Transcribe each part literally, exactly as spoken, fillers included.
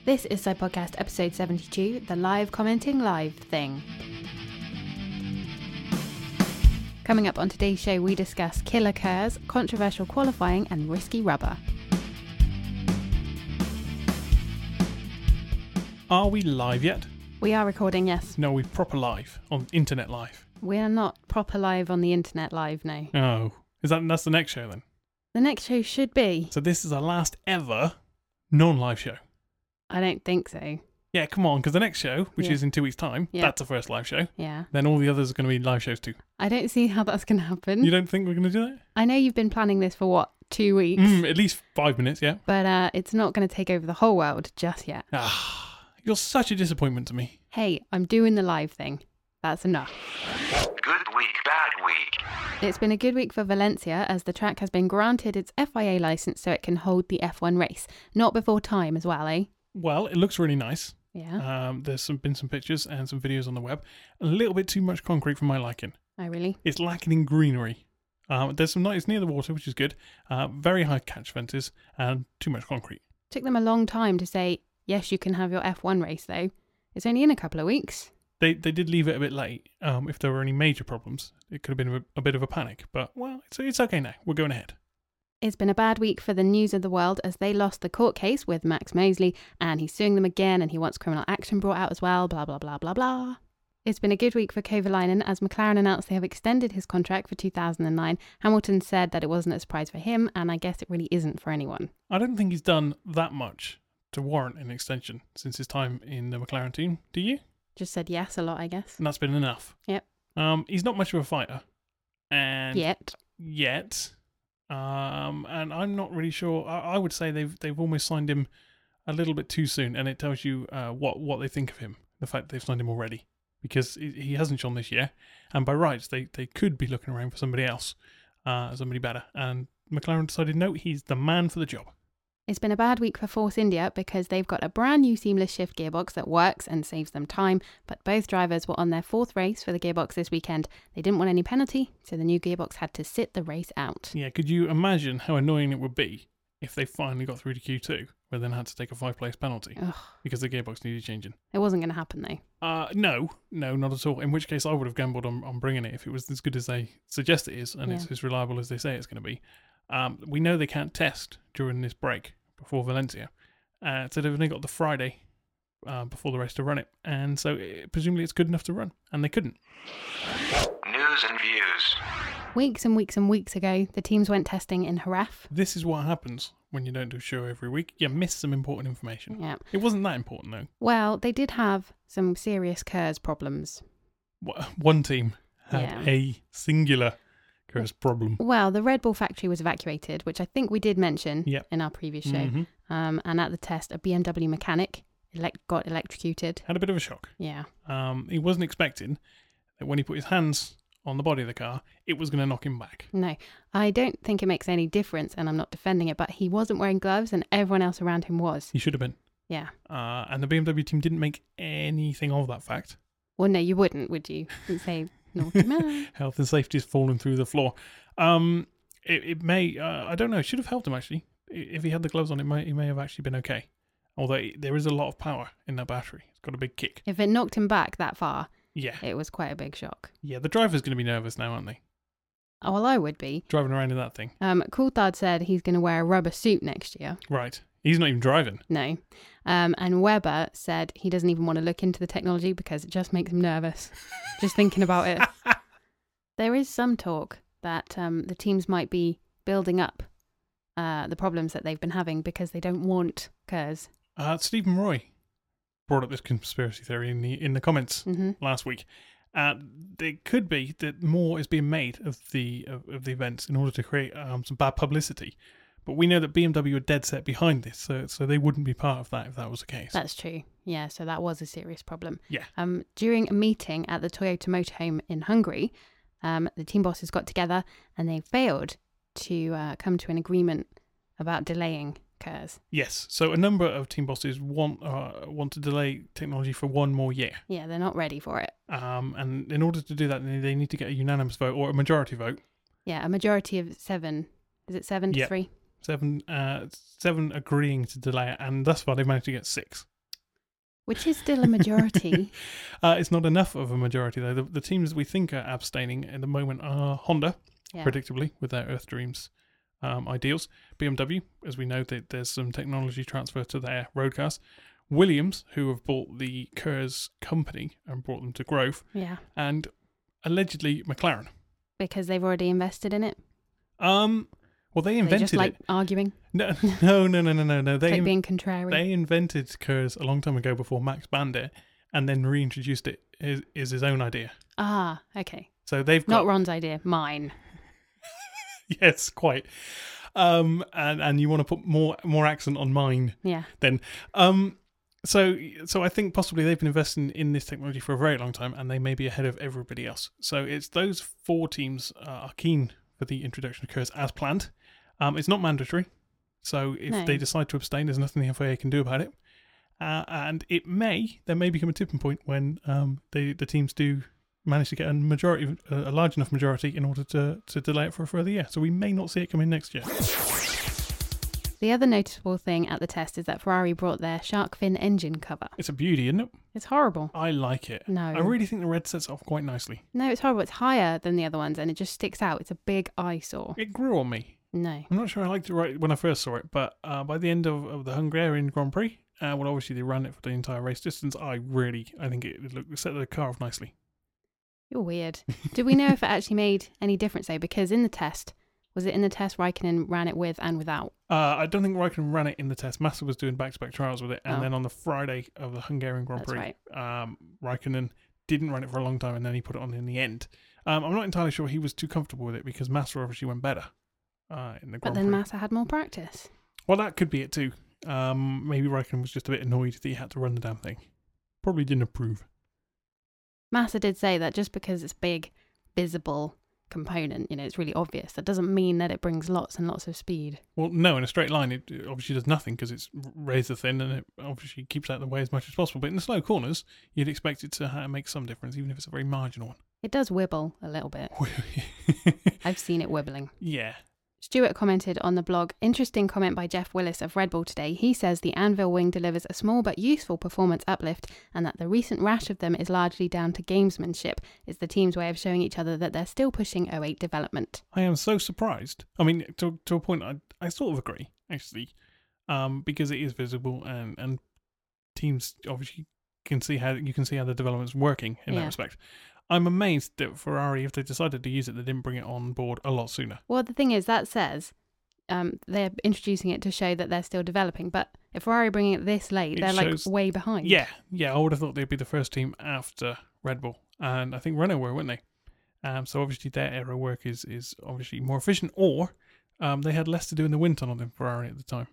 This is Side Podcast episode seventy-two, the live commenting live thing. Coming up on today's show, we discuss killer KERS, controversial qualifying and risky rubber. Are we live yet? We are recording, yes. No, we're proper live, on internet live. We are not proper live on the internet live, no. Oh, is that that's the next show then? The next show should be. So this is our last ever non-live show. I don't think so. Yeah, come on, because the next show, which Yeah. is in two weeks' time, Yeah. that's the first live show. Yeah. Then all the others are going to be live shows too. I don't see how that's going to happen. You don't think we're going to do that? I know you've been planning this for, what, two weeks? Mm, at least five minutes, yeah. But uh, it's not going to take over the whole world just yet. Ah, you're such a disappointment to me. Hey, I'm doing the live thing. That's enough. Good week, bad week. It's been a good week for Valencia as the track has been granted its F I A licence so it can hold the F one race. Not before time as well, eh? Well, it looks really nice. Yeah. Um, there's some, been some pictures and some videos on the web. A little bit too much concrete for my liking. Oh, really? It's lacking in greenery. Um, there's some nice near the water, which is good. Uh, very high catch fences and too much concrete. Took them a long time to say, yes, you can have your F one race, though. It's only in a couple of weeks. They they did leave it a bit late. Um, if there were any major problems, it could have been a, a bit of a panic. But, well, it's, it's okay now. We're going ahead. It's been a bad week for the News of the World as they lost the court case with Max Mosley and he's suing them again and he wants criminal action brought out as well, blah, blah, blah, blah, blah. It's been a good week for Kovalainen as McLaren announced they have extended his contract for two thousand nine. Hamilton said that it wasn't a surprise for him, and I guess it really isn't for anyone. I don't think he's done that much to warrant an extension since his time in the McLaren team. Do you? Just said yes a lot, I guess. And that's been enough. Yep. Um, he's not much of a fighter. And Yet. Yet. Um, and I'm not really sure. I, I would say they've they've almost signed him a little bit too soon, and it tells you uh, what what they think of him. The fact that they've signed him already, because he he hasn't shone this year, and by rights they they could be looking around for somebody else, uh, somebody better. And McLaren decided no, he's the man for the job. It's been a bad week for Force India because they've got a brand new seamless shift gearbox that works and saves them time, but both drivers were on their fourth race for the gearbox this weekend. They didn't want any penalty, so the new gearbox had to sit the race out. Yeah, could you imagine how annoying it would be if they finally got through to Q two, where then had to take a five-place penalty Ugh. because the gearbox needed changing? It wasn't going to happen though. Uh, no, no, not at all. In which case I would have gambled on, on bringing it if it was as good as they suggest it is and Yeah. it's as reliable as they say it's going to be. Um, we know they can't test during this break before Valencia, uh, so they've only got the Friday uh, before the race to run it, and so it, presumably it's good enough to run, and they couldn't. News and views. Weeks and weeks and weeks ago, the teams went testing in Jerez. This is what happens when you don't do a show every week. You miss some important information. Yeah. It wasn't that important though. Well, they did have some serious KERS problems. Wha- One team had Yeah. a singular KERS problem. Well, the Red Bull factory was evacuated, which I think we did mention Yep. in our previous show. Mhm. Um, and at the test, a B M W mechanic elect- got electrocuted. Had a bit of a shock. Yeah. Um, he wasn't expecting that when he put his hands on the body of the car, it was going to knock him back. No, I don't think it makes any difference, and I'm not defending it, but he wasn't wearing gloves and everyone else around him was. He should have been. Yeah. Uh, and the B M W team didn't make anything of that fact. Well, no, you wouldn't, would you? You'd say, naughty man. Health and safety's fallen through the floor. Um, it, it may, uh, I don't know, it should have helped him actually. I- If he had the gloves on, it may, he may have actually been okay. Although it, there is a lot of power in that battery. It's got a big kick. If it knocked him back that far, Yeah. it was quite a big shock. Yeah, the driver's going to be nervous now, aren't they? Oh, well, I would be. Driving around in that thing. Um, Coulthard said he's going to wear a rubber suit next year. Right. He's not even driving. No. Um, and Webber said he doesn't even want to look into the technology because it just makes him nervous. Just thinking about it. There is some talk that um, the teams might be building up uh, the problems that they've been having because they don't want KERS. Uh, Stephen Roy brought up this conspiracy theory in the in the comments Mm-hmm. last week. Uh, it could be that more is being made of the of, of the events in order to create um, some bad publicity. But we know that B M W are dead set behind this, so so they wouldn't be part of that if that was the case. That's true. Yeah, so that was a serious problem. Yeah. Um, during a meeting at the Toyota Motorhome in Hungary, um, the team bosses got together and they failed to uh, come to an agreement about delaying KERS. Yes. So a number of team bosses want uh, want to delay technology for one more year. Yeah, they're not ready for it. Um, and in order to do that, they they need to get a unanimous vote or a majority vote. Yeah, a majority of seven. Is it seven to Yeah. three? Seven, uh, seven agreeing to delay it, and thus far they've managed to get six. Which is still a majority. uh, it's not enough of a majority, though. The, the teams we think are abstaining at the moment are Honda, Yeah. predictably, with their Earth Dreams um, ideals. B M W, as we know, that there's some technology transfer to their road cars. Williams, who have bought the Kers company and brought them to growth. Yeah. And allegedly McLaren. Because they've already invested in it. Um, well, they They invented just like it. arguing. No, no, no, no, no, no. no. It's They like being contrary. they invented Kers a long time ago before Max banned it, and then reintroduced it is is his own idea. Ah, okay. So they've got Not Ron's idea, mine. yes, quite. Um, and and you want to put more more accent on mine Yeah. then. Um, so so I think possibly they've been investing in this technology for a very long time, and they may be ahead of everybody else. So it's those four teams uh, are keen for the introduction of Kers as planned. Um, it's not mandatory, so if No. they decide to abstain, there's nothing the F I A can do about it. Uh, and it may there may become a tipping point when um, they, the teams do manage to get a majority, a large enough majority, in order to to delay it for a further year. So we may not see it come in next year. The other noticeable thing at the test is that Ferrari brought their shark fin engine cover. It's a beauty, isn't it? It's horrible. I like it. No. I really think the red sets off quite nicely. No, it's horrible. It's higher than the other ones and it just sticks out. It's a big eyesore. It grew on me. No. I'm not sure I liked it right when I first saw it, but uh, by the end of, of the Hungarian Grand Prix, uh, well, obviously they ran it for the entire race distance. I really, I think it, it looked, it set the car off nicely. You're weird. Do we know if it actually made any difference though? Because in the test, was it in the test Raikkonen ran it with and without? Uh, I don't think Raikkonen ran it in the test. Massa was doing back-to-back trials with it, and Oh. then on the Friday of the Hungarian Grand That's Prix, um, Raikkonen didn't run it for a long time, and then he put it on in the end. Um, I'm not entirely sure he was too comfortable with it because Massa obviously went better uh, in the Grand But then Prix. Massa had more practice. Well, that could be it too. Um, maybe Raikkonen was just a bit annoyed that he had to run the damn thing. Probably didn't approve. Massa did say that just because it's big, visible component, you know, it's really obvious. That doesn't mean that it brings lots and lots of speed. Well, no, in a straight line, it obviously does nothing because it's razor thin and it obviously keeps out of the way as much as possible. But in the slow corners, you'd expect it to ha- make some difference, even if it's a very marginal one. It does wibble a little bit. I've seen it wibbling. Yeah. Stuart commented on the blog, interesting comment by Jeff Willis of Red Bull today. He says the Anvil wing delivers a small but useful performance uplift and that the recent rash of them is largely down to gamesmanship. It's the team's way of showing each other that they're still pushing oh eight development. I am so surprised. I mean, to to a point, I, I sort of agree, actually, um, because it is visible and, and teams obviously can see how you can see how the development's working in Yeah. that respect. I'm amazed that Ferrari, if they decided to use it, they didn't bring it on board a lot sooner. Well, the thing is, that says um, they're introducing it to show that they're still developing. But if Ferrari bringing it this late, It they're shows- like way behind. Yeah, yeah, I would have thought they'd be the first team after Red Bull, and I think Renault were, weren't they? Um, so obviously their aero work is is obviously more efficient, or um, they had less to do in the wind tunnel than Ferrari at the time.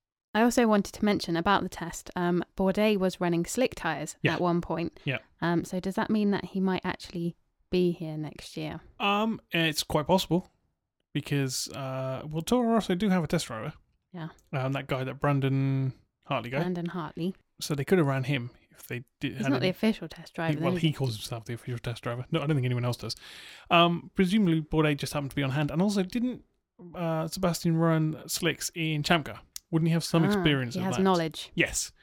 I also wanted to mention about the test, um, Bourdais was running slick tyres Yeah. at one point. Yeah. Um, so does that mean that he might actually be here next year? Um, it's quite possible because uh, well, Toro Rosso do have a test driver. Yeah. Um, that guy that Brandon Hartley guy. Brandon Hartley. So they could have ran him if they did. He's had not the any- official test driver. He, then, well, is he calls himself the official test driver. No, I don't think anyone else does. Um, presumably Bourdais just happened to be on hand, and also didn't uh, Sebastian run slicks in Champ Car? Wouldn't he have some Ah, experience He of has that? knowledge. Yes,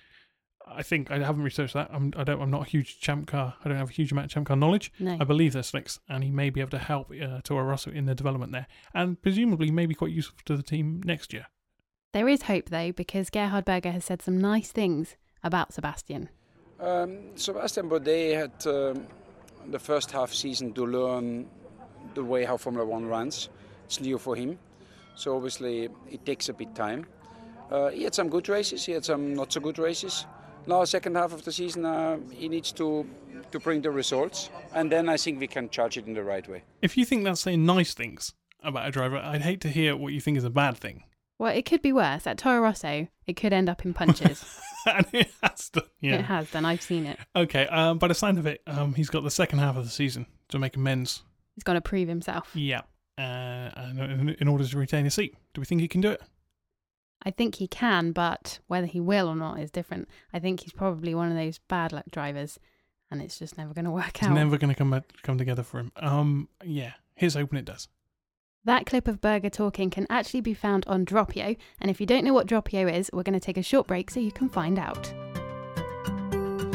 I think I haven't researched that. I'm, I don't. I'm not a huge Champ Car. I don't have a huge amount of Champ Car knowledge. No. I believe they're slicks, and he may be able to help uh, Toro Rosso in their development there, and presumably may be quite useful to the team next year. There is hope though, because Gerhard Berger has said some nice things about Sebastian. Um, Sebastian Bourdais had um, the first half season to learn the way how Formula One runs. It's new for him, so obviously it takes a bit time. Uh, he had some good races, he had some not so good races. Now, second half of the season, uh, he needs to to bring the results, and then I think we can judge it in the right way. If you think that's saying nice things about a driver, I'd hate to hear what you think is a bad thing. Well, it could be worse. At Toro Rosso, it could end up in punches. And it has to, yeah. It has done. I've seen it. Okay, um, by the sound of it, um, he's got the second half of the season to make amends. He's going to prove himself. Yeah, uh, and in, in order to retain his seat. Do we think he can do it? I think he can, but whether he will or not is different. I think he's probably one of those bad luck drivers, and it's just never going to work It's out. never going to come back- come together for him. Um, yeah, here's hoping it does. That clip of Berger talking can actually be found on Dropio, and if you don't know what Dropio is, we're going to take a short break so you can find out.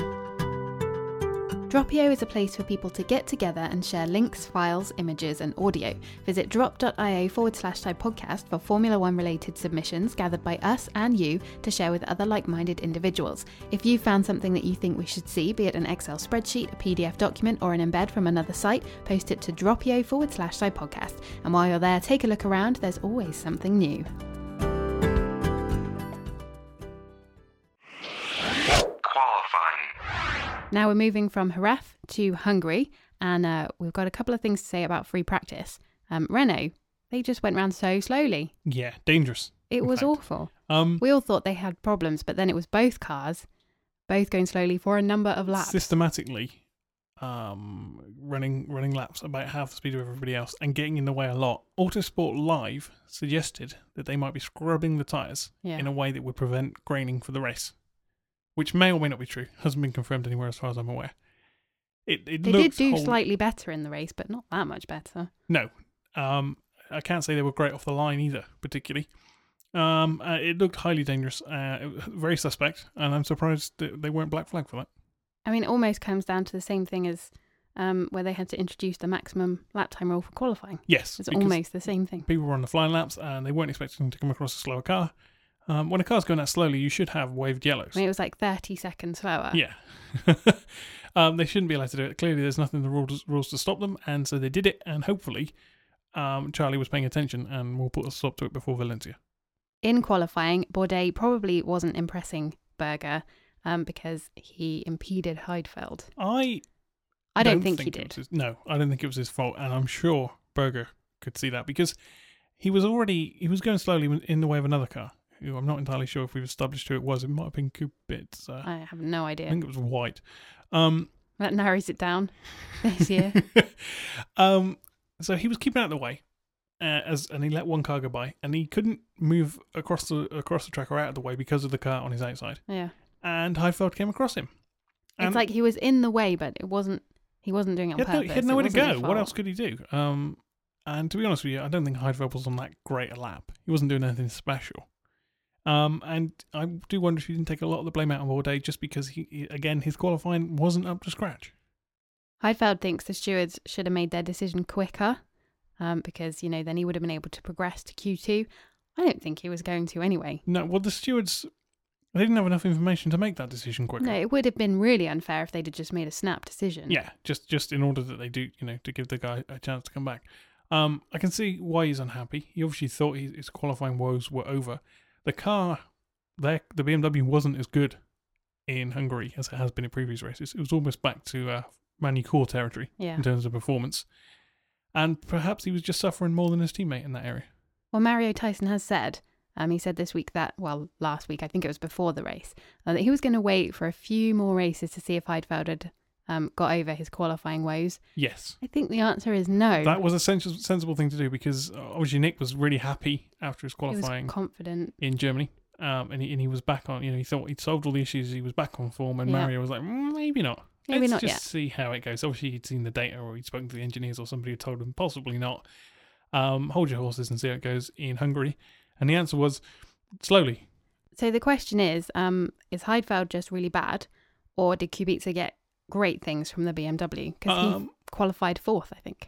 Dropio is a place for people to get together and share links, files, images, and audio. Visit drop.io forward slash side podcast for Formula One related submissions gathered by us and you to share with other like-minded individuals. If you found something that you think we should see, be it an Excel spreadsheet, a P D F document, or an embed from another site, post it to dropio forward slash side podcast. And while you're there, take a look around. There's always something new. Now we're moving from Jerez to Hungary, and uh, we've got a couple of things to say about free practice. Um, Renault, they just went round so slowly. Yeah, dangerous. It was fact. awful. Um, we all thought they had problems, but then it was both cars, both going slowly for a number of laps. Systematically um, running running laps about half the speed of everybody else and getting in the way a lot. Autosport Live suggested that they might be scrubbing the tyres Yeah. in a way that would prevent graining for the race. Which may or may not be true. Hasn't been confirmed anywhere as far as I'm aware. It, it They did looks do whole... slightly better in the race, but not that much better. No. Um, I can't say they were great off the line either, particularly. Um, uh, it looked highly dangerous, uh, it was very suspect, and I'm surprised that they weren't black flagged for that. I mean, it almost comes down to the same thing as um, where they had to introduce the maximum lap time rule for qualifying. Yes. It's almost the same thing. People were on the flying laps, and they weren't expecting to come across a slower car. Um, when a car's going that slowly, you should have waved yellows. I mean, it was like thirty seconds slower. Yeah. um, they shouldn't be allowed to do it. Clearly, there's nothing in the rules, rules to stop them, and so they did it, and hopefully um, Charlie was paying attention and will put a stop to it before Valencia. In qualifying, Bourdais probably wasn't impressing Berger um, because he impeded Heidfeld. I I don't, think, he it did. was his- no, I don't think it was his fault, and I'm sure Berger could see that because he was already he was going slowly in the way of another car. Who I'm not entirely sure if we've established who it was. It might have been Kubica. I have no I idea. think it was white. Um, That narrows it down this year. um, so he was keeping out of the way, uh, as and he let one car go by, and he couldn't move across the across the track or out of the way because of the car on his outside. Yeah. And Heidfeld came across him. And It's like he was in the way, but it wasn't. He wasn't doing it on he had, no, purpose. he had It nowhere to wasn't his go. What fault. else could he do? Um, and to be honest with you, I don't think Heidfeld was on that great a lap. He wasn't doing anything special. Um, and I do wonder if he didn't take a lot of the blame out on Bourdais just because, he, he again, his qualifying wasn't up to scratch. Heidfeld thinks the stewards should have made their decision quicker, um, because you know then he would have been able to progress to Q two. I don't think he was going to anyway. No, well, the stewards, they didn't have enough information to make that decision quicker. No, it would have been really unfair if they'd have just made a snap decision. Yeah, just just in order that they do, you know, to give the guy a chance to come back. Um, I can see why he's unhappy. He obviously thought his, his qualifying woes were over. The car, the the B M W wasn't as good in Hungary as it has been in previous races. It was almost back to uh, Manu Core territory Yeah. in terms of performance. And perhaps he was just suffering more than his teammate in that area. Well, Mario Tyson has said, um, he said this week that, well, last week, I think it was before the race, uh, that he was going to wait for a few more races to see if Heidfeld had um, got over his qualifying woes. Yes. I think the answer is no. That was a sens- sensible thing to do because uh, obviously Nick was really happy after his he was qualifying confident. in Germany. Um, and, he, and he was back on, you know, he thought he'd solved all the issues, he was back on form, and Yeah. Mario was like, mm, maybe not. Maybe Let's not just yet. see how it goes. Obviously, he'd seen the data or he'd spoken to the engineers or somebody had told him possibly not. Um, hold your horses and see how it goes in Hungary. And the answer was slowly. So the question is, um, is Heidfeld just really bad, or did Kubica get great things from the B M W? Because Um, he qualified fourth, I think.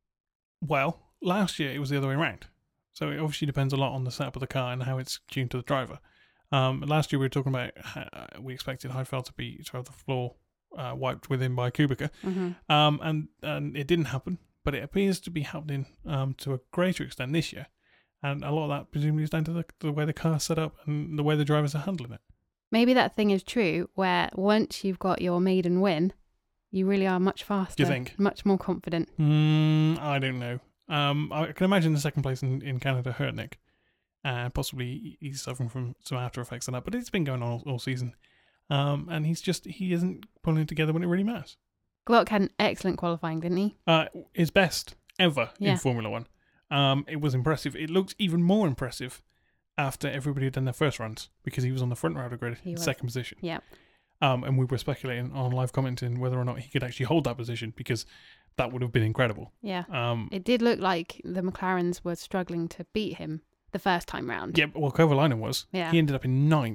Well, last year it was the other way around. So it obviously depends a lot on the setup of the car and how it's tuned to the driver. Um, last year we were talking about how we expected Heidfeld to be to have the floor uh, wiped with him by Kubica, Mm-hmm. um, and and it didn't happen. But it appears to be happening um, to a greater extent this year, and a lot of that presumably is down to the, the way the car's set up and the way the drivers are handling it. Maybe that thing is true, where once you've got your maiden win, you really are much faster. You think? Much more confident. Mm, I don't know. Um, I can imagine the second place in, in Canada hurt Nick. And possibly he's suffering from some after effects of that, but it's been going on all, all season. Um, and he's just, he isn't pulling it together when it really matters. Glock had an excellent qualifying, didn't he? Uh, his best ever Yeah. in Formula One. Um, it was impressive. It looked even more impressive after everybody had done their first runs because he was on the front row of the grid He in was. second position. Yeah. Um, and we were speculating on live commenting whether or not he could actually hold that position because that would have been incredible. Yeah. Um, It did look like the McLarens were struggling to beat him the first time round. yeah, well, Kovalainen was. Yeah. He ended up in ninth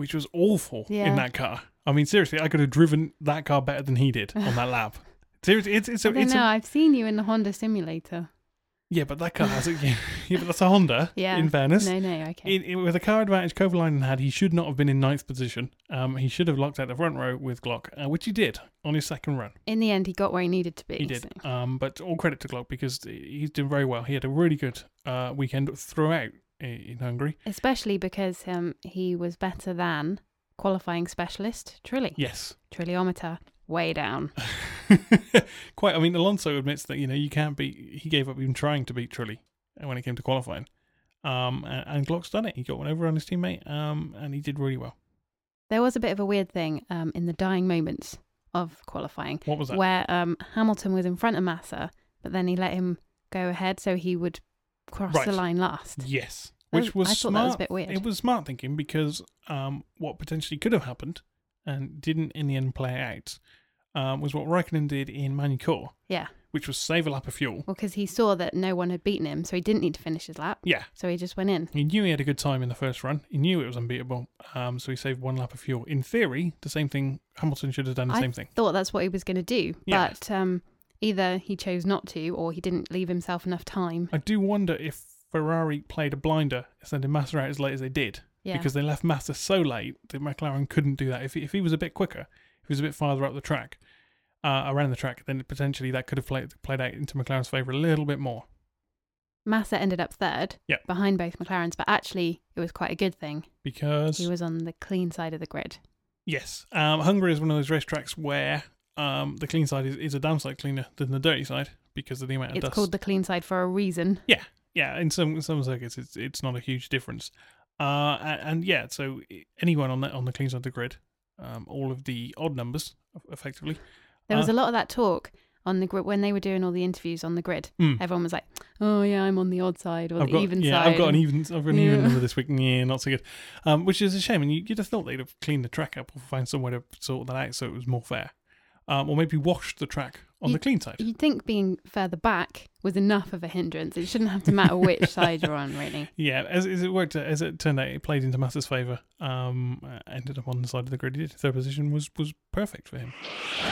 which was awful Yeah. in that car. I mean, seriously, I could have driven that car better than he did on that lap. Seriously, it's it's a, I don't it's know. a, I've seen you in the Honda simulator. yeah, but that car has a, yeah, yeah, but that's a Honda. Yeah. In fairness, No, no, okay. in, in, with the car advantage Kovalainen had, he should not have been in ninth position. Um, he should have locked out the front row with Glock, uh, which he did on his second run. In the end, he got where he needed to be. He did. so- Um, but all credit to Glock because he's doing very well. He had a really good uh, weekend throughout in, in Hungary. Especially because um, he was better than qualifying specialist Trilly. Yes. Trilliometer way down. Quite. I mean, Alonso admits that you know you can't beat. He gave up even trying to beat Trulli when it came to qualifying. Um, and, and Glock's done it. He got one over on his teammate. Um, and he did really well. There was a bit of a weird thing um, in the dying moments of qualifying What was that? where um, Hamilton was in front of Massa, but then he let him go ahead so he would cross Right. the line last. Yes, That which was I thought smart. that was a bit weird. It was smart thinking because um, what potentially could have happened and didn't in the end play out um, was what Raikkonen did in Magny-Cours, Yeah. which was save a lap of fuel. Well, because he saw that no one had beaten him, so he didn't need to finish his lap. Yeah. So he just went in. He knew he had a good time in the first run. He knew it was unbeatable, um, so he saved one lap of fuel. In theory, the same thing, Hamilton should have done the I same thing. thought that's what he was going to do, Yeah. but um, either he chose not to or he didn't leave himself enough time. I do wonder if Ferrari played a blinder, sending Massa out as late as they did, Yeah. because they left Massa so late that McLaren couldn't do that. If he, if he was a bit quicker, if he was a bit farther up the track, uh, around the track, then potentially that could have played played out into McLaren's favour a little bit more. Massa ended up third Yeah. behind both McLarens, but actually it was quite a good thing. Because He was on the clean side of the grid. yes, um, Hungary is one of those racetracks where um, the clean side is, is a damn sight cleaner than the dirty side because of the amount of It's dust. called the clean side for a reason. Yeah, in some some circuits, it's it's not a huge difference. Uh, and, and yeah, so anyone on the on the clean side of the grid, um, all of the odd numbers, effectively. There was Uh, a lot of that talk on the grid when they were doing all the interviews on the grid. Mm. Everyone was like, "Oh yeah, I'm on the odd side or I've the got, even yeah, side." I've got an and- even, I've got an Yeah. even number this week. Yeah, not so good. Um, which is a shame. And you, you'd have thought they'd have cleaned the track up or find somewhere to sort that out so it was more fair, um, or maybe washed the track on You- the clean side. You'd think being further back was enough of a hindrance. It shouldn't have to matter which side you're on, really. Yeah, as, as it worked, as it turned out, it played into Massa's favour. Um, uh, ended up on the side of the grid. He did. Third position was was perfect for him.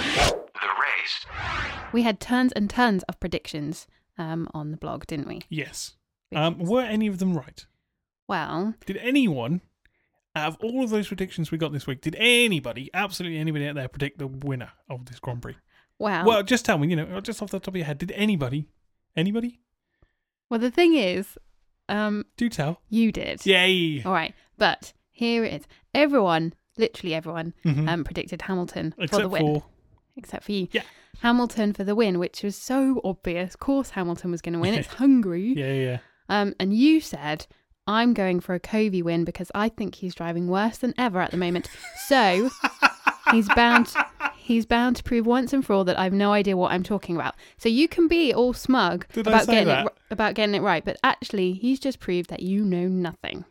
The race. We had tons and tons of predictions um, on the blog, didn't we? Yes. Which Um, is- were any of them right? Well, Did anyone, out of all of those predictions we got this week, did anybody, absolutely anybody out there, predict the winner of this Grand Prix? well, Well, just tell me, you know, just off the top of your head, did anybody, anybody, well. The thing is, um, do tell? you did. Yay! All right, but here it is. Everyone, literally everyone, Mhm. um, predicted Hamilton for Except the win, for, except for you. Yeah. Hamilton for the win, which was so obvious. Of course, Hamilton was going to win. It's Hungary. yeah, yeah, yeah. Um, and you said, I'm going for a Covey win because I think he's driving worse than ever at the moment. So he's bound he's bound to prove once and for all that I've no idea what I'm talking about. So you can be all smug Did I about say getting that? it ri- about getting it right, but actually he's just proved that you know nothing.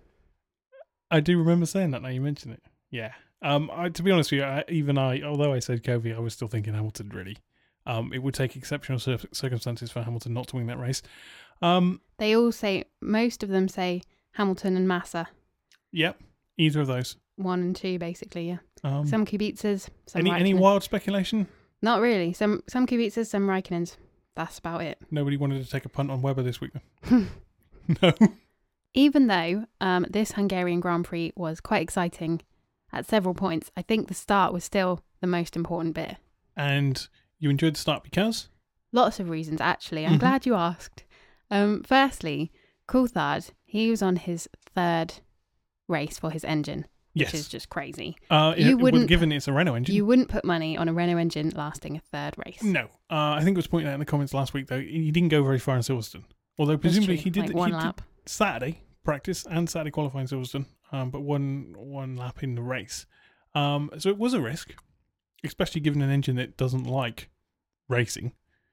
I do remember saying that now you mention it. Yeah. Um, I, to be honest with you, I, even I, although I said Covey, I was still thinking Hamilton, really. Um, it would take exceptional cir- circumstances for Hamilton not to win that race. Um, They all say, most of them say Hamilton and Massa, yep, either of those. one and two, basically. Yeah, Um, some Kubicas, some any any Raikkonen. wild speculation? Not really. Some some Kubicas, some Raikkonens. That's about it. Nobody wanted to take a punt on Webber this week, then? No. Even though um, this Hungarian Grand Prix was quite exciting at several points, I think the start was still the most important bit. And you enjoyed the start because? Lots of reasons, actually. I'm Mhm. glad you asked. Um, firstly, Coulthard, he was on his third race for his engine, Yes. which is just crazy. Uh, you it, well, wouldn't- given it's a Renault engine. You wouldn't put money on a Renault engine lasting a third race. No. Uh, I think it was pointed out in the comments last week, though, he didn't go very far in Silverstone. Although That's presumably true, he did, like he one did lap. Saturday practice and Saturday qualifying in Silverstone, um, but one one lap in the race. Um, so it was a risk, especially given an engine that doesn't like racing.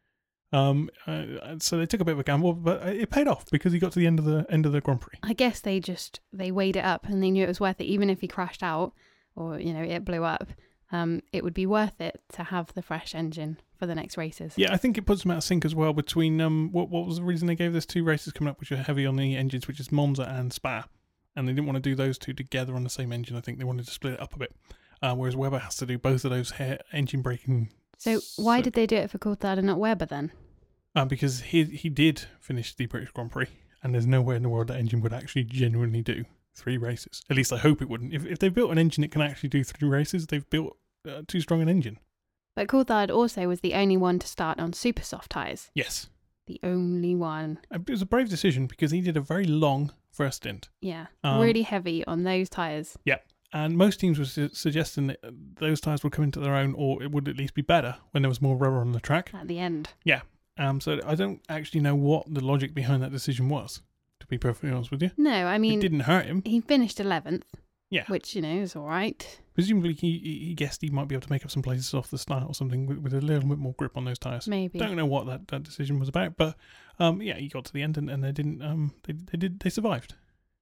Um, uh, so they took a bit of a gamble, but it paid off because he got to the end of the end of the Grand Prix. I guess they just they weighed it up and they knew it was worth it. Even if he crashed out or you know it blew up, um, it would be worth it to have the fresh engine for the next races. Yeah, I think it puts them out of sync as well between um what what was the reason they gave this two races coming up which are heavy on the engines, which is Monza and Spa. and they didn't want to do those two together on the same engine. I think they wanted to split it up a bit, uh, whereas Webber has to do both of those hair engine braking. So why did they do it for Coulthard and not Webber then? Uh, because he he did finish the British Grand Prix, and there's nowhere in the world that engine would actually genuinely do three races. At least I hope it wouldn't. If if they've built an engine that can actually do three races, they've built uh, too strong an engine. But Coulthard also was the only one to start on super soft tyres. Yes. The only one. It was a brave decision because he did a very long first stint. Yeah. Um, really heavy on those tyres. Yeah. And most teams were su- suggesting that those tyres would come into their own, or it would at least be better when there was more rubber on the track. At the end. Yeah. Um. So I don't actually know what the logic behind that decision was, to be perfectly honest with you. No, I mean... It didn't hurt him. He finished eleventh. Yeah. Which, you know, is all right. Presumably he, he guessed he might be able to make up some places off the start or something with, with a little bit more grip on those tyres. Maybe. Don't know what that, that decision was about, but um, yeah, he got to the end and, and they didn't. Um, they they did they survived.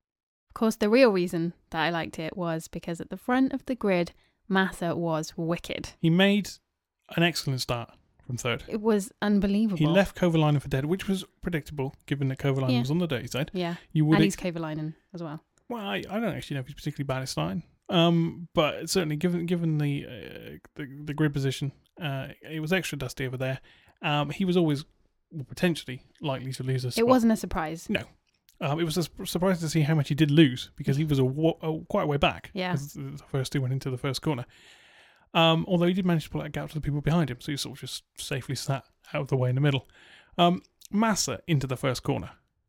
Of course, the real reason that I liked it was because at the front of the grid, Massa was wicked. He made an excellent start from third. It was unbelievable. He left Kovalainen for dead, which was predictable given that Kovalainen Yeah. was on the dirty side. Yeah, You would and ex- he's Kovalainen as well. well, I, I don't actually know if he's particularly bad at starting. Um, but certainly given given the uh, the, the grid position, uh, it was extra dusty over there. Um, he was always potentially likely to lose a spot. It wasn't a surprise. No. Um, it was a sp- surprise to see how much he did lose because he was a, wa- a quite a way back. Yeah. As the first two went into the first corner. Um, although he did manage to pull out a gap to the people behind him, so he sort of just safely sat out of the way in the middle. Um, Massa into the first corner.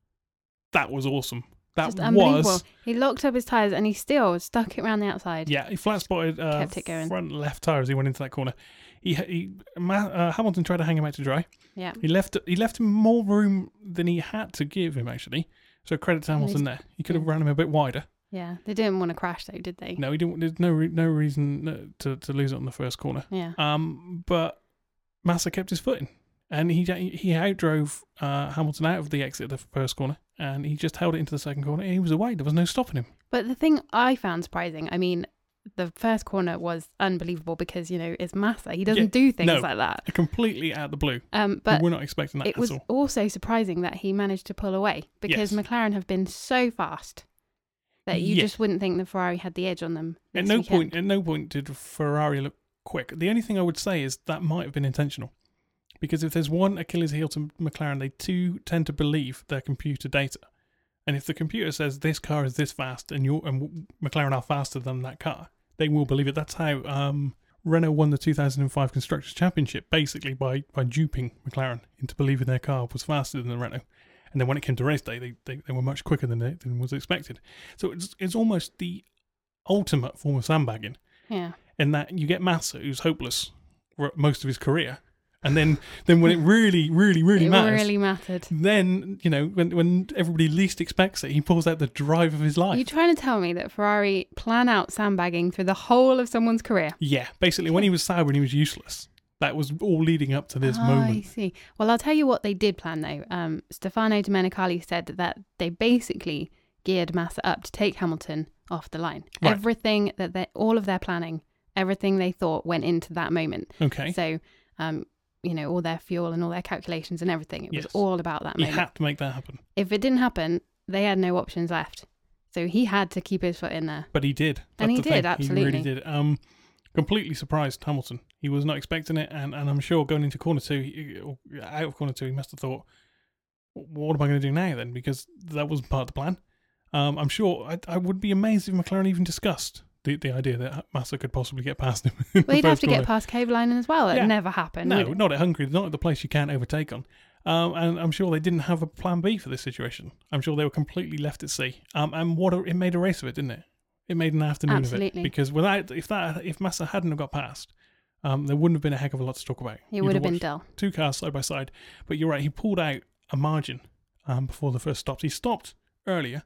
That was awesome. That Just unbelievable. was. He locked up his tyres and he still stuck it around the outside. Yeah, he flat spotted uh, Kept it going. front left tyre as he went into that corner. He, he Ma- uh, Hamilton tried to hang him out to dry. Yeah. He left he left him more room than he had to give him, actually. So credit to Hamilton least- there. He could have ran him a bit wider. Yeah. They didn't want to crash though, did they? No, he didn't. There's no re- no reason uh, to to lose it on the first corner. Yeah. Um, but Massa kept his footing, and he he outdrove uh, Hamilton out of the exit of the first corner, and he just held it into the second corner. And he was away. There was no stopping him. But the thing I found surprising, I mean, the first corner was unbelievable because, you know, it's Massa. He doesn't Yeah, do things no. like that. Completely out of the blue. Um, but We're not expecting that it at was all. also surprising that he managed to pull away because Yes. McLaren have been so fast that you Yeah. just wouldn't think the Ferrari had the edge on them. At this no weekend. point, at no point did Ferrari look quick. The only thing I would say is that might have been intentional, because if there's one Achilles heel to McLaren, they too tend to believe their computer data. And if the computer says this car is this fast and you and McLaren are faster than that car, they will believe it. That's how um, Renault won the two thousand five Constructors' Championship, basically by, by duping McLaren into believing their car was faster than the Renault. And then when it came to race day, they, they, they were much quicker than they, than was expected. So it's it's almost the ultimate form of sandbagging, Yeah. in that you get Massa, who's hopeless for most of his career, and then, then when it really, really, really it matters, really mattered. then, you know, when when everybody least expects it, he pulls out the drive of his life. Are you trying to tell me that Ferrari plan out sandbagging through the whole of someone's career? Yeah, basically, when he was sour and he was useless, that was all leading up to this Oh, I moment. see. Well, I'll tell you what they did plan though. Um, Stefano Domenicali said that they basically geared Massa up to take Hamilton off the line. Right. Everything that they, all of their planning, everything they thought went into that moment. Okay, So, um, you know, all their fuel and all their calculations and everything. It was Yes. all about that you moment. had to make that happen, If it didn't happen, they had no options left. So he had to keep his foot in there. but he did. And That's he the did, thing. absolutely. He really did. Um, completely surprised Hamilton. He was not expecting it, and, and I'm sure going into corner two, he- or out of corner two, he must have thought, "What am I going to do now then?" Because that wasn't part of the plan. Um, I'm sure I, I would be amazed if McLaren even discussed the, the idea that Massa could possibly get past him. in the Well, he'd have first to corner. get past Kovalainen as well. It Yeah. never happened. No, would it? not at Hungary. Not at the place you can't overtake on. Um, and I'm sure they didn't have a plan B for this situation. I'm sure they were completely left at sea. Um, and what a, it made a race of it, didn't it? It made an afternoon of Absolutely. it. Because without, if that, if Massa hadn't have got past, um, there wouldn't have been a heck of a lot to talk about. He You'd would have been watched dull. two cars side by side. But you're right. He pulled out a margin um, before the first stops. He stopped earlier,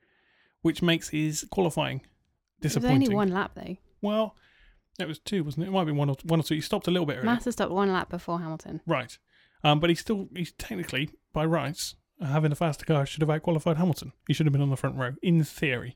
which makes his qualifying It was disappointing. only one lap though. Well, it was two, wasn't it? It might have been one or one or two. He stopped a little bit earlier. Massa stopped one lap before Hamilton. Right. Um, but he's still, he's technically, by rights, uh, having a faster car, should have outqualified Hamilton. He should have been on the front row, in theory.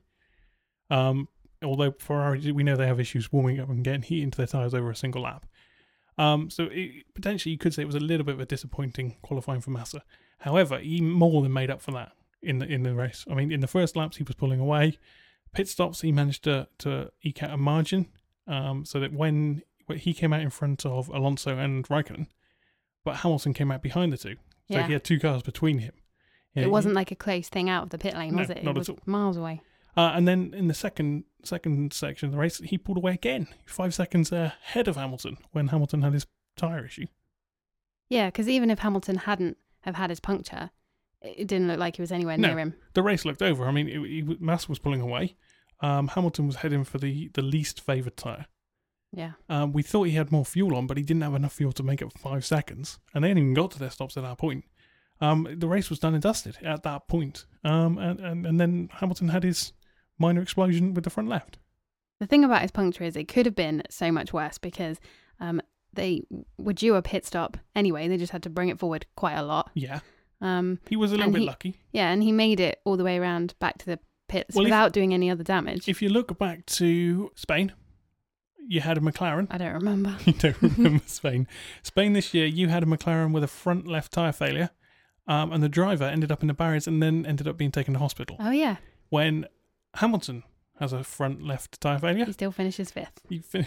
Um, although Ferrari, we know they have issues warming up and getting heat into their tyres over a single lap. Um, so it, potentially you could say it was a little bit of a disappointing qualifying for Massa. However, he more than made up for that in the in the race. I mean, in the first laps, he was pulling away. Pit stops, he managed to, to eke out a margin, um, so that when, when he came out in front of Alonso and Raikkonen, but Hamilton came out behind the two. So Yeah. he had two cars between him. Yeah, It wasn't he- like a close thing out of the pit lane, No, was it? It not at was all. miles away. Uh, and then in the second second section of the race, he pulled away again, five seconds ahead of Hamilton when Hamilton had his tyre issue. Yeah, because even if Hamilton hadn't have had his puncture, it didn't look like he was anywhere No. near him. The race looked over. I mean, it, it, Massa was pulling away. Um, Hamilton was heading for the, the least favoured tyre. Yeah. Um, we thought he had more fuel on, but he didn't have enough fuel to make up five seconds. And they hadn't even got to their stops at that point. Um, the race was done and dusted at that point. Um, and, and, and then Hamilton had his minor explosion with the front left. The thing about his puncture is it could have been so much worse because um, they were due a pit stop anyway. They just had to bring it forward quite a lot. Yeah. Um, He was a little And bit he- lucky. yeah, and he made it all the way around back to the pits Well, if- without doing any other damage. If you look back to Spain, you had a McLaren. I don't remember. You don't remember Spain. Spain this year, you had a McLaren with a front left tyre failure, um, and the driver ended up in the barriers and then ended up being taken to hospital. Oh, yeah. When Hamilton has a front left tyre failure, He still finishes fifth. he, fin-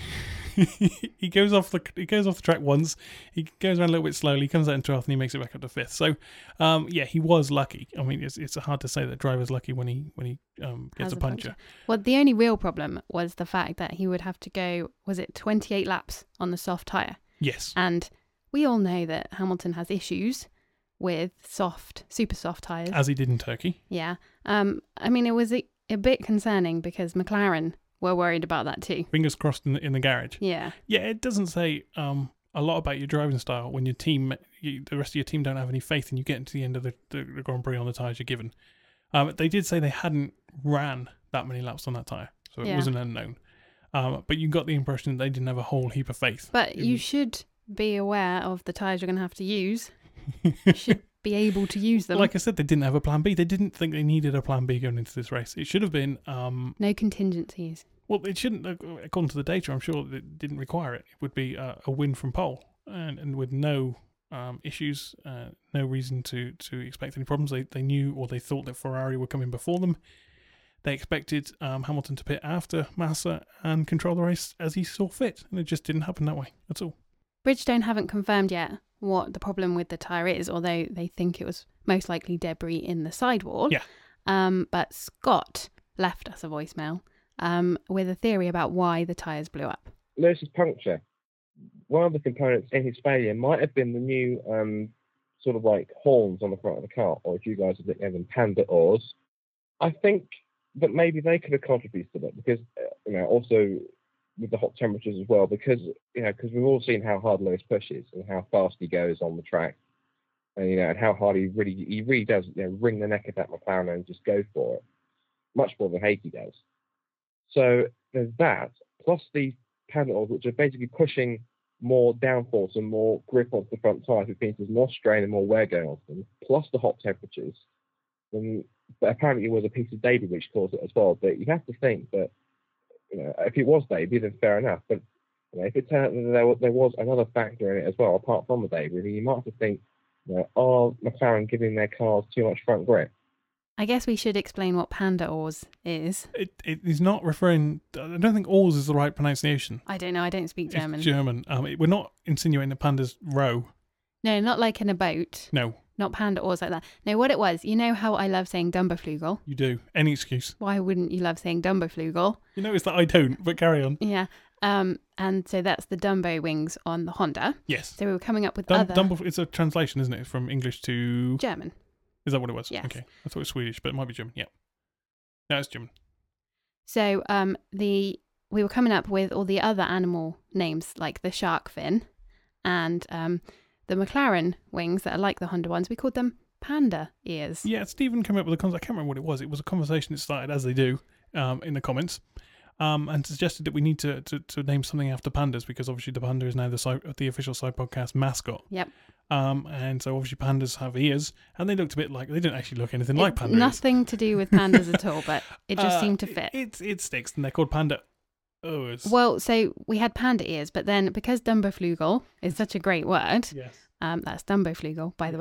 he goes off the he goes off the track once. He goes around a little bit slowly, comes out in twelfth, and he makes it back up to fifth. So, um, yeah, he was lucky. I mean, it's it's hard to say that driver's lucky when he when he um, gets Has a a puncture. puncture. Well, the only real problem was the fact that he would have to go, was it twenty-eight laps on the soft tyre? Yes, And we all know that Hamilton has issues with soft, super soft tyres. as he did in Turkey. Yeah. Um. I mean, it was a, a bit concerning because McLaren were worried about that too. Fingers crossed in the, in the garage. Yeah. Yeah, it doesn't say um, a lot about your driving style when your team, you, the rest of your team don't have any faith and you get into the end of the, the, the Grand Prix on the tyres you're given. Um, they did say they hadn't ran that many laps on that tyre, so it Yeah. wasn't unknown. Um, but you got the impression that they didn't have a whole heap of faith. But in- you should be aware of the tyres you're going to have to use. You should be able to use them. Like I said, they didn't have a plan B. They didn't think they needed a plan B going into this race. It should have been, um, No contingencies. well, it shouldn't, according to the data, I'm sure it didn't require it. It would be a, a win from pole and, and with no um, issues, uh, no reason to, to expect any problems. They, they knew or they thought that Ferrari were coming before them. They expected um, Hamilton to pit after Massa and control the race as he saw fit, and it just didn't happen that way at all. Bridgestone haven't confirmed yet what the problem with the tyre is, although they think it was most likely debris in the sidewall. Yeah. Um, but Scott left us a voicemail um, with a theory about why the tyres blew up. Lewis's puncture, one of the components in his failure might have been the new um, sort of like horns on the front of the car, or if you guys have nicknamed them Panda oars. I think that maybe they could have contributed to that because, uh, you know, also with the hot temperatures as well, because, you know, because we've all seen how hard Lewis pushes and how fast he goes on the track, and, you know, and how hard he really, he really does, you know, wring the neck of that McLaren and just go for it, much more than Hakey does. So there's that, plus the panels, which are basically pushing more downforce and more grip onto the front tyres, which means there's more strain and more wear going on them, plus the hot temperatures. And, but apparently it was a piece of debris which caused it as well. But you have to think that, you know, if it was debris, then fair enough. But you know, if it turned out that there was, there was another factor in it as well, apart from the debris, then you might have to think, you know, are McLaren giving their cars too much front grip? I guess we should explain what Panda oars is. It it is not referring. I don't think oars is the right pronunciation. I don't know. I don't speak German. It's German. Um, it, we're not insinuating that pandas row. No, not like in a boat. No, Not panda oars like that. No, what it was, you know how I love saying Dumboflugel? you do. Any excuse. Why wouldn't you love saying Dumboflugel? You notice that I don't, but carry on. Yeah. Um, and so that's the Dumbo wings on the Honda. Yes. So we were coming up with Dum- other Dumble, it's a translation, isn't it? From English to... German. Is that what it was? Yes. Okay. I thought it was Swedish, but it might be German. Yeah. No, it's German. So um, the we were coming up with all the other animal names, like the shark fin, and um, the McLaren wings that are like the Honda ones. We called them panda ears. Yeah, Stephen came up with a concept. I can't remember what it was. It was a conversation that started, as they do, um, in the comments, um, and suggested that we need to, to, to name something after pandas because obviously the panda is now the side, the official side podcast mascot. Yep. Um, and so obviously pandas have ears, and they looked a bit like they didn't actually look anything like It- panda ears. Nothing to do with pandas at all, but it just Uh, seemed to fit. It, it sticks, and they're called panda ears. Well, so we had panda ears, but then because Dumboflugel is such a great word, Yes. um, that's Dumboflugel, by the way,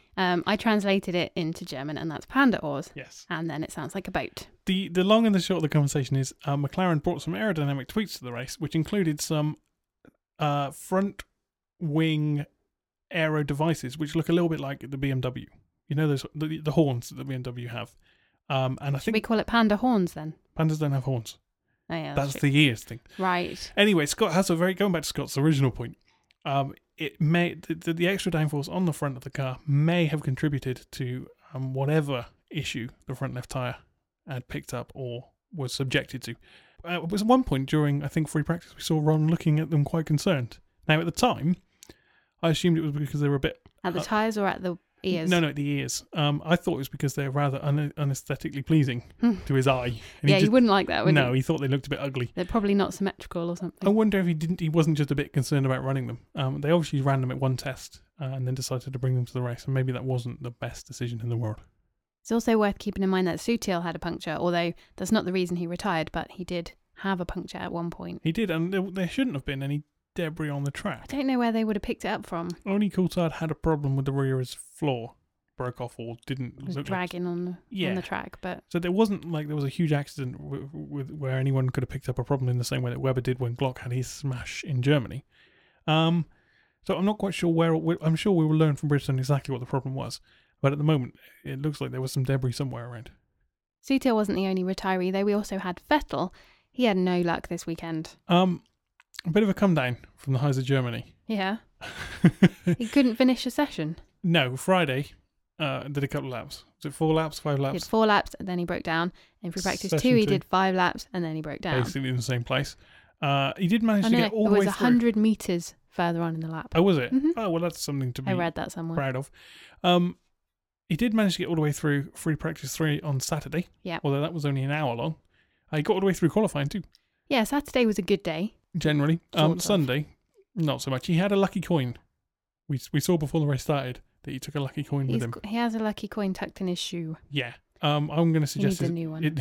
Um, I translated it into German, and that's Panda Oars. Yes. And then it sounds like a boat. The the long and the short of the conversation is uh, McLaren brought some aerodynamic tweaks to the race, which included some uh, front wing aero devices, which look a little bit like the B M W. You know those the, the horns that the B M W have. Um, and I Should think we call it Panda Horns then? pandas don't have horns. Oh, yeah, That's that's, true. the ears thing. Right. Anyway, Scott has a very going back to Scott's original point. Um, it may the, the, the extra downforce on the front of the car may have contributed to um, whatever issue the front left tire had picked up or was subjected to. Uh, it was at one point during I think free practice we saw Ron looking at them quite concerned. Now at the time, I assumed it was because they were a bit At the uh, tyres or at the ears? No, no, at the ears. Um, I thought it was because they're rather un- unaesthetically pleasing to his eye. And yeah, he you just, wouldn't like that, would no, you? he thought they looked a bit ugly. They're probably not symmetrical or something. I wonder if he didn't. He wasn't just a bit concerned about running them. Um, they obviously ran them at one test uh, and then decided to bring them to the race, and maybe that wasn't the best decision in the world. It's also worth keeping in mind that Sutil had a puncture, although that's not the reason he retired, but he did have a puncture at one point. He did, and there, there shouldn't have been any debris on the I track. don't know where they would have picked it up from. Only Coulthard had a problem with the rear's floor, broke off or didn't It was look like- dragging on the, Yeah. on the track, but So there wasn't like there was a huge accident w- with where anyone could have picked up a problem in the same way that Webber did when Glock had his smash in Germany. Um, so I'm not quite sure where. I'm sure we will learn from Bridgestone exactly what the problem was, but at the moment it looks like there was some debris somewhere around. Sutil wasn't the only retiree, though. We also had Vettel. He had no luck this weekend. Um, a bit of a come down from the highs of Germany. Yeah. He couldn't finish a session. No, Friday uh, did a couple of laps. Was it four laps, five He laps? did four laps and then he broke down. In free practice Session two, he two. did five laps and then he broke down. Basically in the same place. Uh, he did manage Oh, to no, get all it the was way one through. hundred metres further on in the lap. Oh, was it? Mhm. Oh, well, that's something to be I read that somewhere. proud of. Um, he did manage to get all the way through free practice three on Saturday. Yeah. Although that was only an hour long. Uh, he got all the way through qualifying too, Yeah, Saturday was a good day. generally. Um, Sort of. Sunday, not so much. He had a lucky coin. We we saw before the race started that he took a lucky coin He's, with him. he has a lucky coin tucked in his shoe. Yeah. Um, I'm going to He needs suggest a it- new one.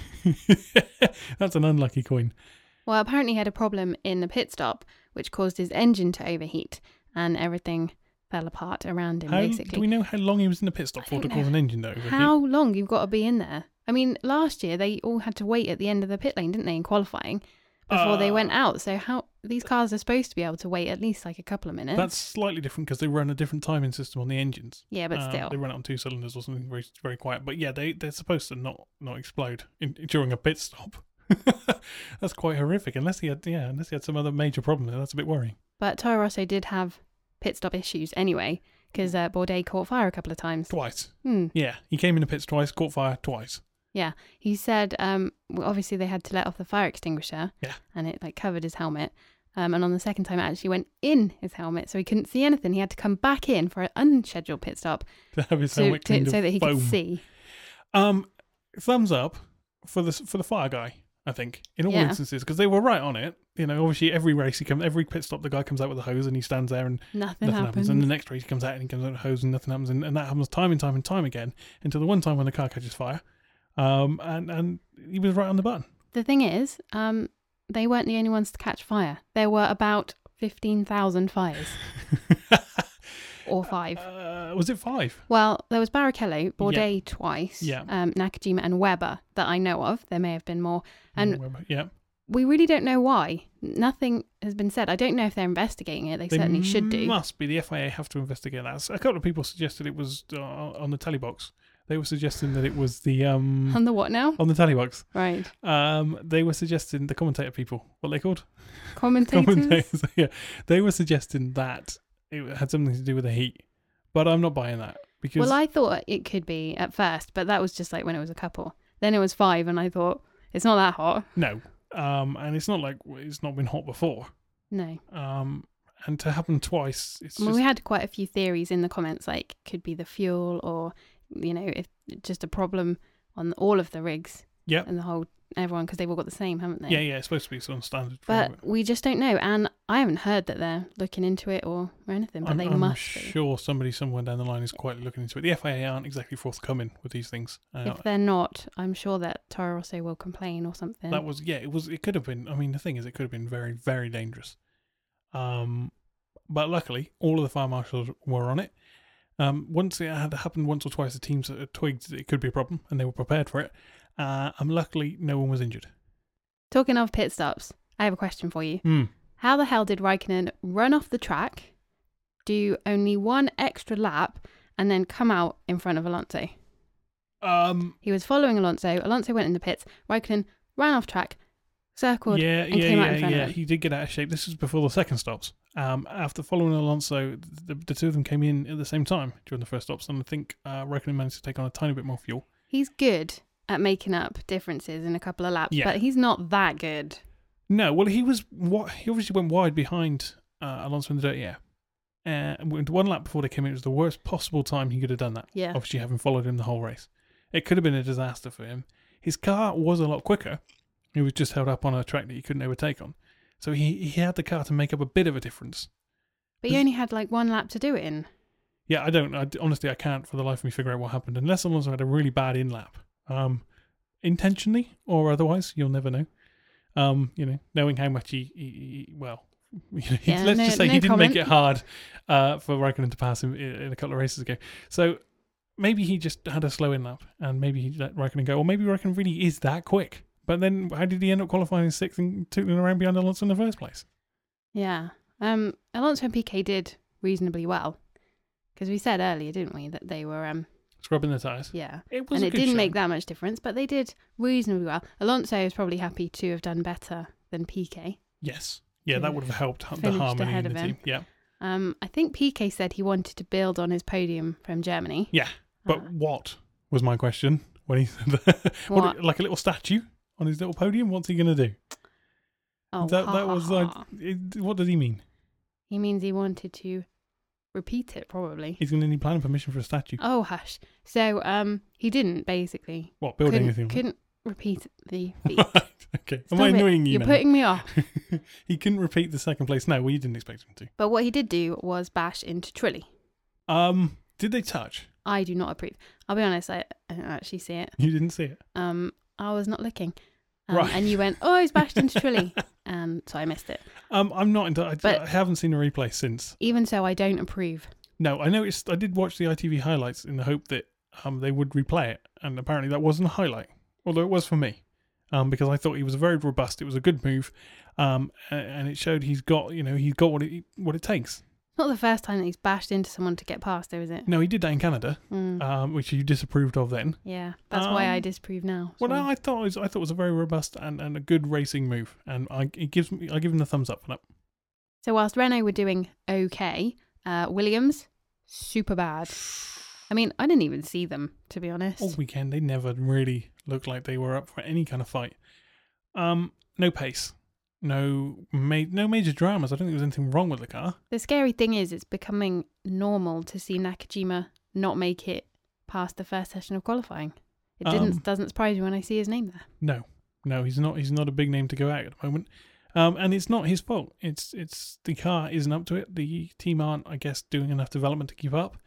it- that's an unlucky coin. Well, apparently he had a problem in the pit stop, which caused his engine to overheat, and everything fell apart around him, How, basically. do we know how long he was in the pit stop I for to don't cause know. an engine to overheat? How long you've got to be in there? I mean, last year they all had to wait at the end of the pit lane, didn't they, in qualifying, before they went Uh, out. So how these cars are supposed to be able to wait at least like a couple of minutes. That's slightly different because they run a different timing system on the engines. Yeah, but Um, still. they run it on two cylinders or something very very quiet. But yeah, they they're supposed to not not explode in, during a pit stop. That's quite horrific. Unless he had yeah, unless he had some other major problem, then that's a bit worrying. But Toro Rosso did have pit stop issues anyway, because uh, Bourdais caught fire a couple of times. Twice. Hmm. Yeah, he came in the pits twice, caught fire twice. Yeah, he said um, well, obviously they had to let off the fire extinguisher. Yeah. And it like covered his helmet. Um, and on the second time, it actually went in his helmet, so he couldn't see anything. He had to come back in for an unscheduled pit stop To have his so, helmet to, cleaned so of that he foam. could see. Um, thumbs up for the for the fire guy. I think in all Yeah. instances because they were right on it. You know, obviously every race he comes, every pit stop, the guy comes out with a hose and he stands there and Nothing, nothing happened. happens. And the next race he comes out and he comes out with a hose and nothing happens. And, and that happens time and time and time again until the one time when the car catches fire. Um, and, and he was right on the button. The thing is, um, they weren't the only ones to catch fire. There were about fifteen thousand fires, or five. Uh, was it five? Well, there was Barrichello, Bourdais twice, Yeah. um, Nakajima and Weber that I know of. There may have been more. And yeah, we really don't know why. Nothing has been said. I don't know if they're investigating it. They, they certainly should do. Must be. The F I A have to investigate that. A couple of people suggested it was uh, on the telly box. They were suggesting that it was the um On the what now? on the telly box. Right. Um, they were suggesting the commentator people. What are they called? Commentators? Commentators. Yeah, they were suggesting that it had something to do with the heat, but I'm not buying that because Well, I thought it could be at first, but that was just like when it was a couple. Then it was five, and I thought, it's not that hot. no. Um, and it's not like it's not been hot before. No. Um, and to happen twice, it's I mean, just we had quite a few theories in the comments, like could be the fuel or, you know, if just a problem on all of the rigs. Yep. And the whole, everyone, because they've all got the same, haven't they? yeah, yeah. It's supposed to be some standard. But we just don't know. And I haven't heard that they're looking into it or, or anything, but I'm, they I'm must be. sure somebody somewhere down the line is quite looking into it. The F I A aren't exactly forthcoming with these things. Uh, If they're not, I'm sure that Toro Rosso will complain or something. that was yeah. It was. It could have been. I mean, the thing is, it could have been very, very dangerous. Um, but luckily, all of the fire marshals were on it. Um, once it had happened once or twice, the teams twigged that it could be a problem and they were prepared for it. Uh, and luckily, no one was injured. Talking of pit stops, I have a question for you. Mm. How the hell did Raikkonen run off the track, do only one extra lap, and then come out in front of Alonso? Um, He was following Alonso. Alonso went in the pits. Raikkonen ran off track, circled, yeah, and yeah, came yeah, out in front yeah. of him. He did get out of shape. This was before the second stops. Um, after following Alonso, the, the two of them came in at the same time during the first stops, and I think uh, Raikkonen managed to take on a tiny bit more fuel. He's good at making up differences in a couple of laps, Yeah. but he's not that good. No, well, he was what he obviously went wide behind uh, Alonso in the dirty air. Uh, and went one lap before they came in. It was the worst possible time he could have done that. Yeah. Obviously, having followed him the whole race, it could have been a disaster for him. His car was a lot quicker. He was just held up on a track that he couldn't overtake on, so he he had the car to make up a bit of a difference. But he only had like one lap to do it in. Yeah, I don't. I, honestly, I can't for the life of me figure out what happened unless Alonso had a really bad in lap, um, intentionally or otherwise. You'll never know. Um, you know, knowing how much he, he, he well, you know, Yeah, let's no- just say no he didn't comment. make it hard uh, for Raikkonen to pass him in, in a couple of races ago. So maybe he just had a slow in lap, and maybe he let Raikkonen go, or maybe Raikkonen really is that quick. But then, how did he end up qualifying sixth and tootling around behind Alonso in the first place? Yeah. Um, Alonso and P K did reasonably well. Because we said earlier, didn't we, that they were, um, Scrubbing the tyres. yeah. It was And a it good didn't show. make that much difference, but they did reasonably well. Alonso is probably happy to have done better than P K. Yes. Yeah, To that would have helped the finished harmony ahead in the of him. team. Yeah. Um, I think P K said he wanted to build on his podium from Germany. Yeah. But Uh, what was my question when he said that? What, What? like a little statue on his little podium? What's he going to do? oh, that ha, that ha, was like, ha. it, what does he mean? He means he wanted to repeat it, probably. He's going to need planning permission for a statue. Oh, hush. So, um, he didn't, basically. What, build couldn't, anything? couldn't repeat the feat. Right, okay. Am Stop I it. annoying you You're now? putting me off. He couldn't repeat the second place. No, well, you didn't expect him to. But what he did do was bash into Trilly. Um, did they touch? I do not approve. I'll be honest, I, I didn't actually see it. You didn't see it. Um, I was not looking. Um, Right. And you went, oh, he's bashed into Trilly. And so I missed it. Um, I'm not. Into, I, But- I haven't seen a replay since. Even so, I don't approve. No, I noticed. I did watch the I T V highlights in the hope that um they would replay it, and apparently that wasn't a highlight. Although it was for me, um, because I thought he was very robust. It was a good move, um, a- and it showed he's got you know he's got what it what it takes. It's not the first time that he's bashed into someone to get past, though, is it? No, he did that in Canada, Mm, um, which you disapproved of then. yeah, that's why I um, disapprove now. Well, so- no, I thought it was, I thought it was a very robust and, and a good racing move, and I it gives me I give him the thumbs up for that. So whilst Renault were doing okay, uh, Williams, super bad. I mean, I didn't even see them, to be honest. All weekend they never really looked like they were up for any kind of fight. Um, no pace, no ma- no major dramas. I don't think there's anything wrong with the car. The scary thing is it's becoming normal to see Nakajima not make it past the first session of qualifying. It didn't Um, doesn't surprise me when I see his name there. No, no, he's not. He's not a big name to go out at the moment. Um, and it's not his fault. It's it's the car isn't up to it. The team aren't, I guess, doing enough development to keep up.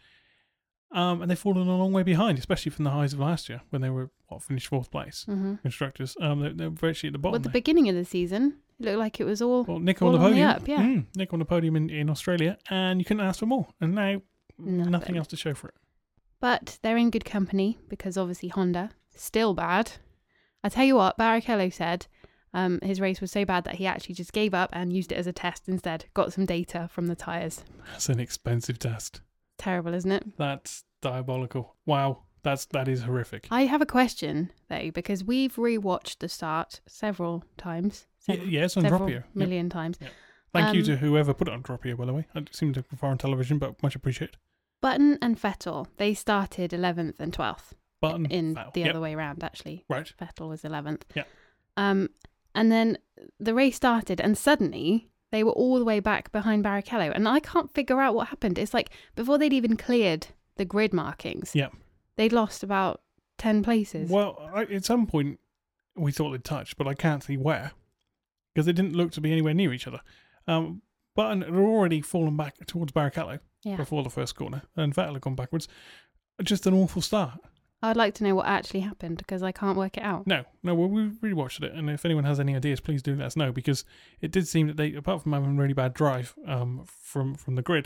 Um, and they've fallen a long way behind, especially from the highs of last year when they were what finished fourth place Mm-hmm. constructors. Um, they're, they're virtually at the bottom. Well, at the there. beginning of the season, it looked like it was all. Well, Nick all on the on the podium. up, yeah. Mm, Nick on the podium in, in Australia, and you couldn't ask for more. And now nothing. Nothing. else to show for it. But they're in good company because obviously Honda, still bad. I tell you what, Barrichello said um, his race was so bad that he actually just gave up and used it as a test instead. Got some data from the tyres. That's an expensive test. Terrible, isn't it? That's diabolical. Wow, that's that is horrific. I have a question though, because we've rewatched the start several times. Yeah, Several, yeah, it's on several Dropio. Yep. million times. Thank you Um, to whoever put it on Dropio, by the way. I seem to prefer on television, but much appreciated. Button and Vettel, they started eleventh and twelfth. Button In foul. the Yep. other way around, actually. Right. Vettel was eleventh. Yeah. Um, and then the race started, and suddenly they were all the way back behind Barrichello, and I can't figure out what happened. It's like before they'd even cleared the grid markings, Yeah. they'd lost about ten places. Well, I, at some point we thought they'd touched, but I can't see where because they didn't look to be anywhere near each other. Um, Button had already fallen back towards Barrichello Yeah. before the first corner, and Vettel had gone backwards. Just an awful start. I'd like to know what actually happened because I can't work it out. No, no, well, we rewatched it, and if anyone has any ideas, please do let us know, because it did seem that they, apart from having a really bad drive um, from, from the grid,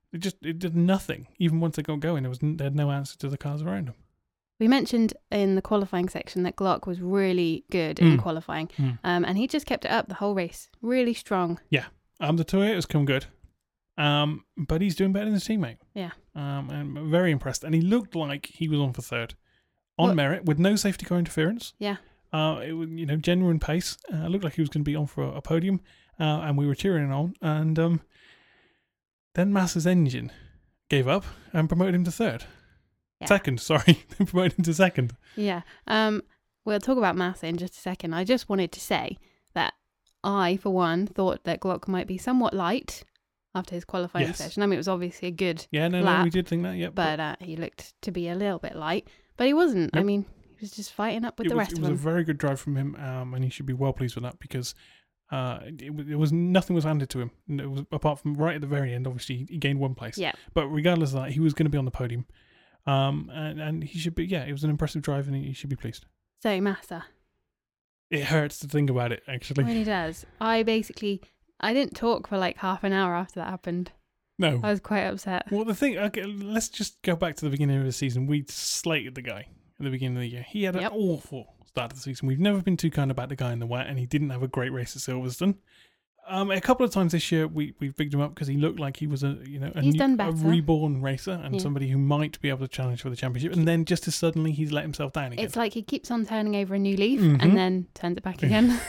It just it did nothing. Even once they got going, there was n- they had no answer to the cars around them. We mentioned in the qualifying section that Glock was really good in Mm. qualifying, Mm. um, and he just kept it up the whole race. Really strong. Um, the Toyota's come good, um, but he's doing better than his teammate. Yeah. Um, and I'm very impressed. And he looked like he was on for third, on What- merit, with no safety car interference. Yeah. Uh, it was, you know, genuine pace. Uh, it looked like he was going to be on for a, a podium, uh, and we were cheering him on. And um, then Massa's engine gave up and promoted him to third. Yeah. Second, sorry, promoted him to second. Yeah. Um, we'll talk about Massa in just a second. I just wanted to say that I, for one, thought that Glock might be somewhat light after his qualifying Yes. session. I mean, it was obviously a good, Yeah, no, no, Lap, we did think that. Yeah, but uh, he looked to be a little bit light. But he wasn't. I Nope. mean, he was just fighting up with it the was, rest it of was a them. very good drive from him, um, and he should be well pleased with that because uh, it, was- it was nothing was handed to him. And it was apart from right at the very end. Obviously, he gained one place. Yeah. But regardless of that, he was going to be on the podium, um, and and he should be. Yeah, it was an impressive drive, and he, he should be pleased. So, Massa. It hurts to think about it, actually. It really does. I basically, I didn't talk for like half an hour after that happened. No. I was quite upset. Well, the thing. Okay, let's just go back to the beginning of the season. We slated the guy at the beginning of the year. He had an Yep. awful start to the season. We've never been too kind about the guy in the wet, and he didn't have a great race at Silverstone. Um, a couple of times this year, we we've picked him up because he looked like he was a you know a, He's new- done a better. reborn racer and Yeah. somebody who might be able to challenge for the championship. And then just as suddenly, he's let himself down again. It's like he keeps on turning over a new leaf Mhm. and then turns it back again.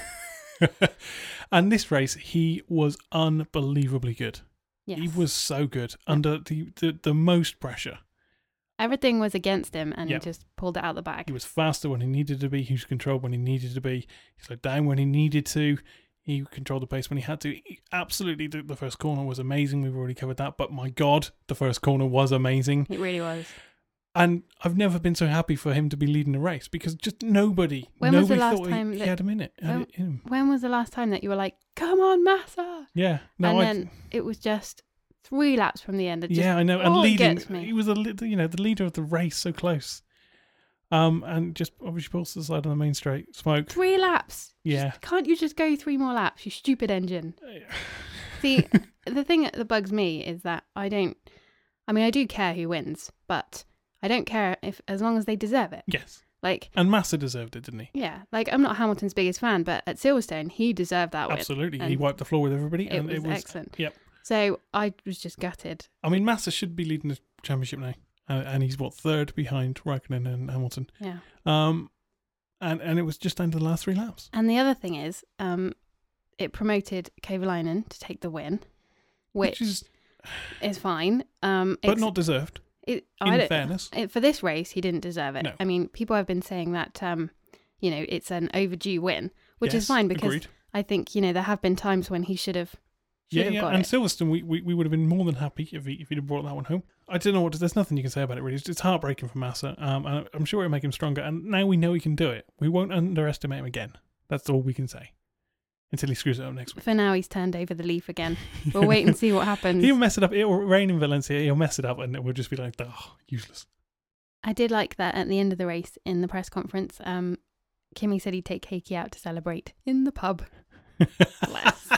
And this race, he was unbelievably good. Yes. He was so good under the, the, the most pressure. Everything was against him and Yep. he just pulled it out the bag. He was faster when he needed to be. He was controlled when he needed to be. He slowed down when he needed to. He controlled the pace when he had to. He- absolutely, the, the first corner was amazing. We've already covered that. But my God, the first corner was amazing. It really was. And I've never been so happy for him to be leading the race because just nobody, When was the nobody last thought he, time he that- had him in it. had when- it in him. When was the last time that you were like, come on, Massa? Yeah, no, and I, then it was just three laps from the end. It just, yeah, I know. And oh, it leading, gets me. he was a li- you know the leader of the race, so close. Um, and just obviously pulls to the side on the main straight, smoke. Three laps. Yeah. Just- can't you just go three more laps, you stupid engine? See, the thing that bugs me is that I don't, I mean, I do care who wins, but I don't care if, as long as they deserve it. Yes, Like, and Massa deserved it, didn't he? yeah, like I'm not Hamilton's biggest fan, but at Silverstone, he deserved that win. Absolutely, he And wiped the floor with everybody, It and was, it was excellent. Yep. So I was just gutted. I mean, Massa should be leading the championship now, uh, and he's what third behind Raikkonen and Hamilton. Yeah. Um, and and it was just down to the last three laps. And the other thing is, um, it promoted Kovalainen to take the win, which, Which is, is fine. Um, but ex- not deserved. it, In I don't, fairness, it, for this race, he didn't deserve it. No. I mean, people have been saying that, um, you know, it's an overdue win, which Yes, is fine because agreed. I think, you know, there have been times when he should have should Yeah, have yeah, got and it. Silverstone, we, we, we would have been more than happy if he if he'd have brought that one home. I don't know what to, there's nothing you can say about it really. It's, it's heartbreaking for Massa, um, and I'm sure it'll make him stronger. And now we know he can do it. We won't underestimate him again. That's all we can say until he screws it up next week. For now, he's turned over the leaf again. We'll wait and see what happens. He'll mess it up. It'll rain in Valencia. He'll mess it up, and we'll just be like, oh, useless. I did like that at the end of the race in the press conference. Um, Kimi said he'd take Heikki out to celebrate in the pub. Bless.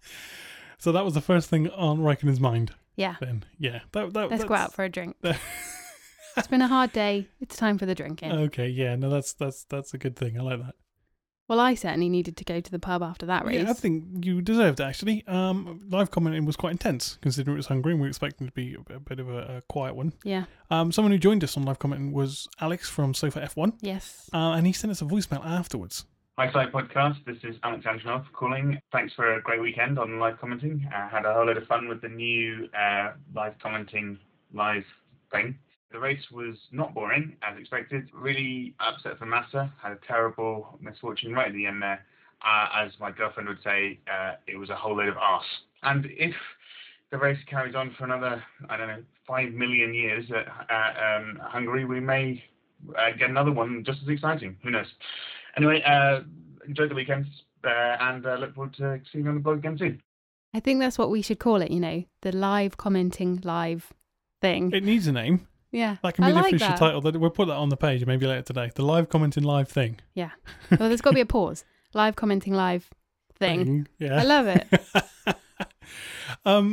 So that was the first thing on Raikkonen's mind. Yeah, Then, yeah, that that. let's that's, go out for a drink. that- It's been a hard day. It's time for the drinking. Okay, yeah, no, that's that's that's a good thing. I like that. Well, I certainly needed to go to the pub after that race. Yeah, I think you deserved it, actually. Um, live commenting was quite intense, considering it was Hungary, and we were expecting it to be a, a bit of a, a quiet one. Yeah. Um, someone who joined us on live commenting was Alex from Sofa F one, Yes. uh, and he sent us a voicemail afterwards. Hi, Flight Podcast. This is Alex Antonov calling. Thanks for a great weekend on live commenting. I had a whole load of fun with the new uh, live commenting live thing. The race was not boring, as expected. Really upset for Massa. Had a terrible misfortune right at the end there. Uh, as my girlfriend would say, uh, it was a whole load of arse. And if the race carries on for another, I don't know, five million years at uh, um, Hungary, we may uh, get another one just as exciting. Who knows? Anyway, uh, enjoy the weekend uh, and uh, look forward to seeing you on the blog again soon. I think that's what we should call it, you know, the live commenting live thing. It needs a name. Yeah. That can be I the like official that. title. That we'll put that on the page maybe later today. The live commenting live thing. Yeah. Well, there's got to be a pause. Live commenting live thing. Yeah. I love it. um,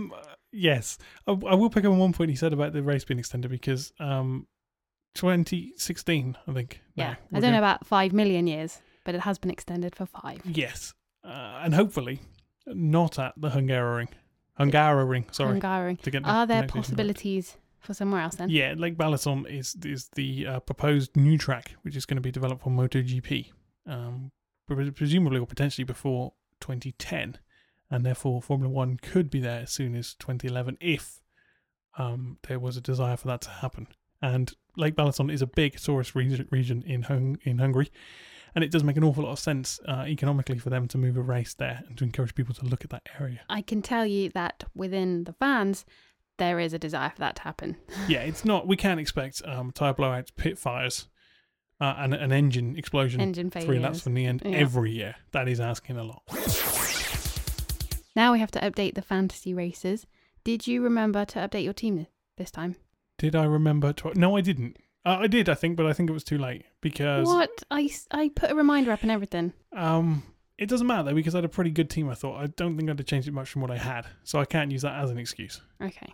Yes. I, I will pick up on one point he said about the race being extended because um, twenty sixteen, I think. Yeah. now, I we're don't know going- about five million years, but it has been extended for five. Yes. Uh, and hopefully not at the Hungaroring. Hungaroring, sorry. Hungary. to get the Are there pronunciation right. possibilities for somewhere else then? Yeah, Lake Balaton is is the uh, proposed new track, which is going to be developed for MotoGP, um, pre- presumably or potentially before twenty ten, and therefore Formula One could be there as soon as twenty eleven if um, there was a desire for that to happen. And Lake Balaton is a big tourist region, region in Hung- in Hungary, and it does make an awful lot of sense uh, economically for them to move a race there and to encourage people to look at that area. I can tell you that within the fans, there is a desire for that to happen. Yeah, it's not. We can't expect um, tire blowouts, pit fires, uh, and an engine explosion. Engine Three laps failures. from the end Yeah. every year. That is asking a lot. Now we have to update the fantasy races. Did you remember to update your team this time? Did I remember to? No, I didn't. Uh, I did, I think, but I think it was too late because What? I, s- I put a reminder up and everything. um, it doesn't matter though because I had a pretty good team. I thought I don't think I'd have changed it much from what I had, so I can't use that as an excuse. Okay.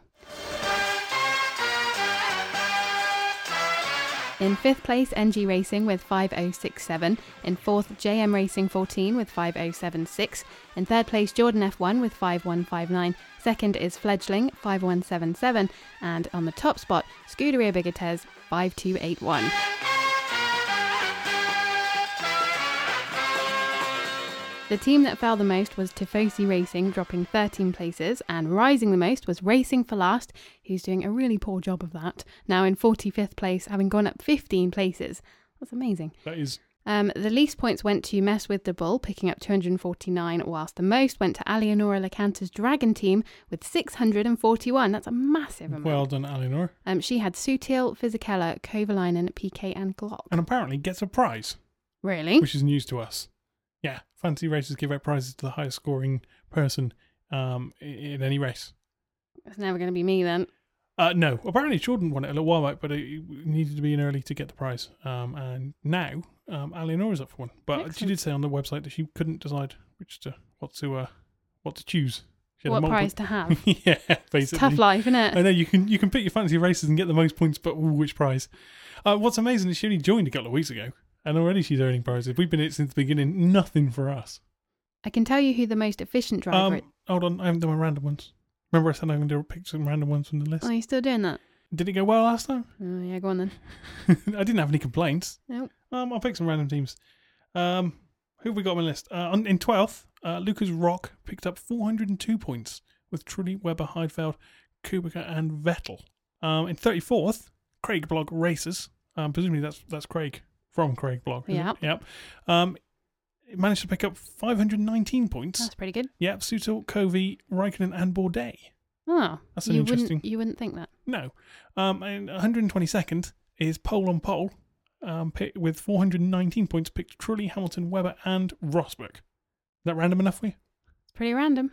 In fifth place, N G Racing with five oh six seven. In fourth, J M Racing fourteen with five oh seven six. In third place, Jordan F one with five one five nine. Second is Fledgling, five one seven seven. And on the top spot, Scuderia Bigotes, five two eight one. The team that fell the most was Tifosi Racing, dropping thirteen places, and rising the most was Racing for Last, who's doing a really poor job of that, now in forty-fifth place, having gone up fifteen places. That's amazing. That is Um, the least points went to Mess with the Bull, picking up two hundred forty-nine, whilst the most went to Alianora Lecanta's Dragon team with six hundred forty-one. That's a massive amount. well done, Eleanor, Um, she had Sutil, Fisichella, Kovalainen, P K and Glock. and apparently gets a prize, Really? which is news to us. Yeah, fantasy races give out prizes to the highest scoring person um, i- in any race. It's never going to be me then. Uh, no, apparently Jordan won it a little while back, but it needed to be in early to get the prize. Um, and now um, Alienora's up for one, but she Excellent. did say on the website that she couldn't decide which to what to uh, what to choose. She had a What multiple- prize to have? yeah, It's basically. tough life, isn't I it? know you can you can pick your fantasy races and get the most points, but ooh, which prize? Uh, what's amazing is she only joined a couple of weeks ago, and already she's earning prizes. We've been in it since the beginning. Nothing for us. I can tell you who the most efficient driver is. Um, hold on, I haven't done my random ones. Remember I said I'm going to pick some random ones from the list. Oh, you're still doing that? Did it go well last time? Oh, yeah, go on then. I didn't have any complaints. Nope. Um, I'll pick some random teams. Um, who have we got on my list? Uh, on, in twelfth, uh, Lucas Rock picked up four hundred two points with Trulli, Weber, Heidfeld, Kubica, and Vettel. Um, in thirty-fourth, Craig Blog Races. Um, presumably that's that's Craig from Craig Blog. isn't it? Yep. Yep. Um, it managed to pick up five hundred nineteen points. That's pretty good. Yep. Sutil, Covey, Raikkonen, and Bourdais. Oh, That's an you interesting- Wouldn't, you wouldn't think that. No. Um, and one hundred twenty-second is pole on pole, um, pick, with four hundred nineteen points picked Trulli, Hamilton, Weber, and Rosberg. Is that random enough for you? It's pretty random.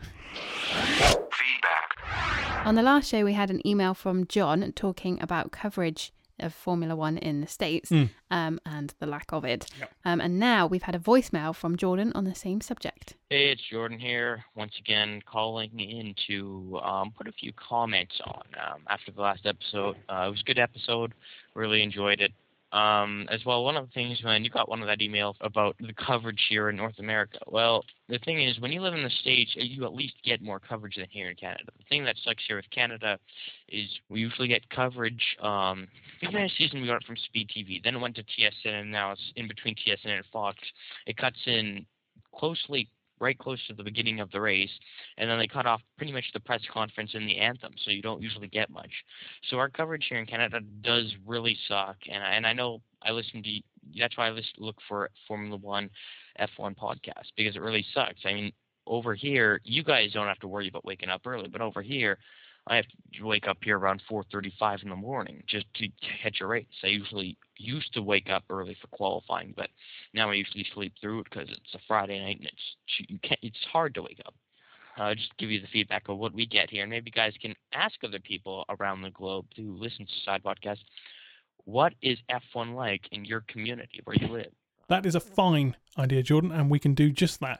Feedback. On the last show, we had an email from John talking about coverage of Formula One in the States Mm. um, and the lack of it. Yep. Um, and now we've had a voicemail from Jordan on the same subject. Hey, it's Jordan here, once again calling in to um, put a few comments on um, after the last episode. Uh, it was a good episode, really enjoyed it. Um, as well, one of the things when you got one of that email about the coverage here in North America. Well, the thing is, when you live in the States, you at least get more coverage than here in Canada. The thing that sucks here with Canada is we usually get coverage. Um, beginning of the season, we got it from Speed T V. Then it went to T S N, and now it's in between T S N and Fox. It cuts in closely, right close to the beginning of the race, and then they cut off pretty much the press conference and the anthem, so you don't usually get much. So our coverage here in Canada does really suck, and I, and I know I listen to, that's why I listen, look for Formula One F one podcast, because it really sucks. I mean, over here, you guys don't have to worry about waking up early, but over here, I have to wake up here around four thirty-five in the morning just to catch a race. I usually used to wake up early for qualifying, but now I usually sleep through it because it's a Friday night and it's you can't, it's hard to wake up. Uh, just give you the feedback of what we get here, and maybe you guys can ask other people around the globe who listen to Side Podcast, what is F one like in your community where you live? That is a fine idea, Jordan, and we can do just that.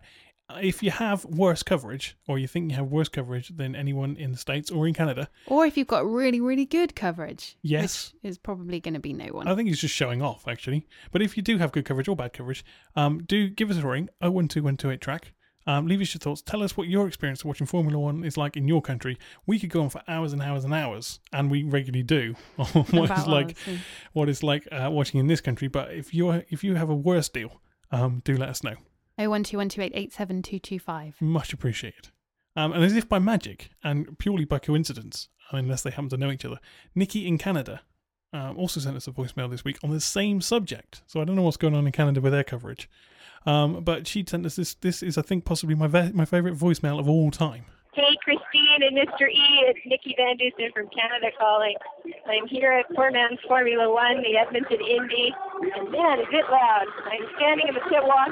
if you have worse coverage, or you think you have worse coverage than anyone in the States or in Canada, Or if you've got really, really good coverage. Yes. Which is probably going to be no one. I think he's just showing off, actually. But if you do have good coverage or bad coverage, um, do give us a ring, oh one two one two eight track. Um, leave us your thoughts. Tell us what your experience of watching Formula One is like in your country. We could go on for hours and hours and hours, and we regularly do, on what About it's like, ours, yeah. what it's like uh, watching in this country. But if you're if you have a worse deal, um, do let us know. oh one two one two eight eight seven two two five. Much appreciated. Um, and as if by magic and purely by coincidence, unless they happen to know each other, Nikki in Canada um, also sent us a voicemail this week on the same subject. So I don't know what's going on in Canada with their coverage. Um, but she sent us this. This is, I think, possibly my ve- my favourite voicemail of all time. Hey, Christine and Mister E, it's Nikki Van Dusen from Canada calling. I'm here at Poor Man's Formula One, the Edmonton Indy, and man, is it loud. I'm standing in the pit walk.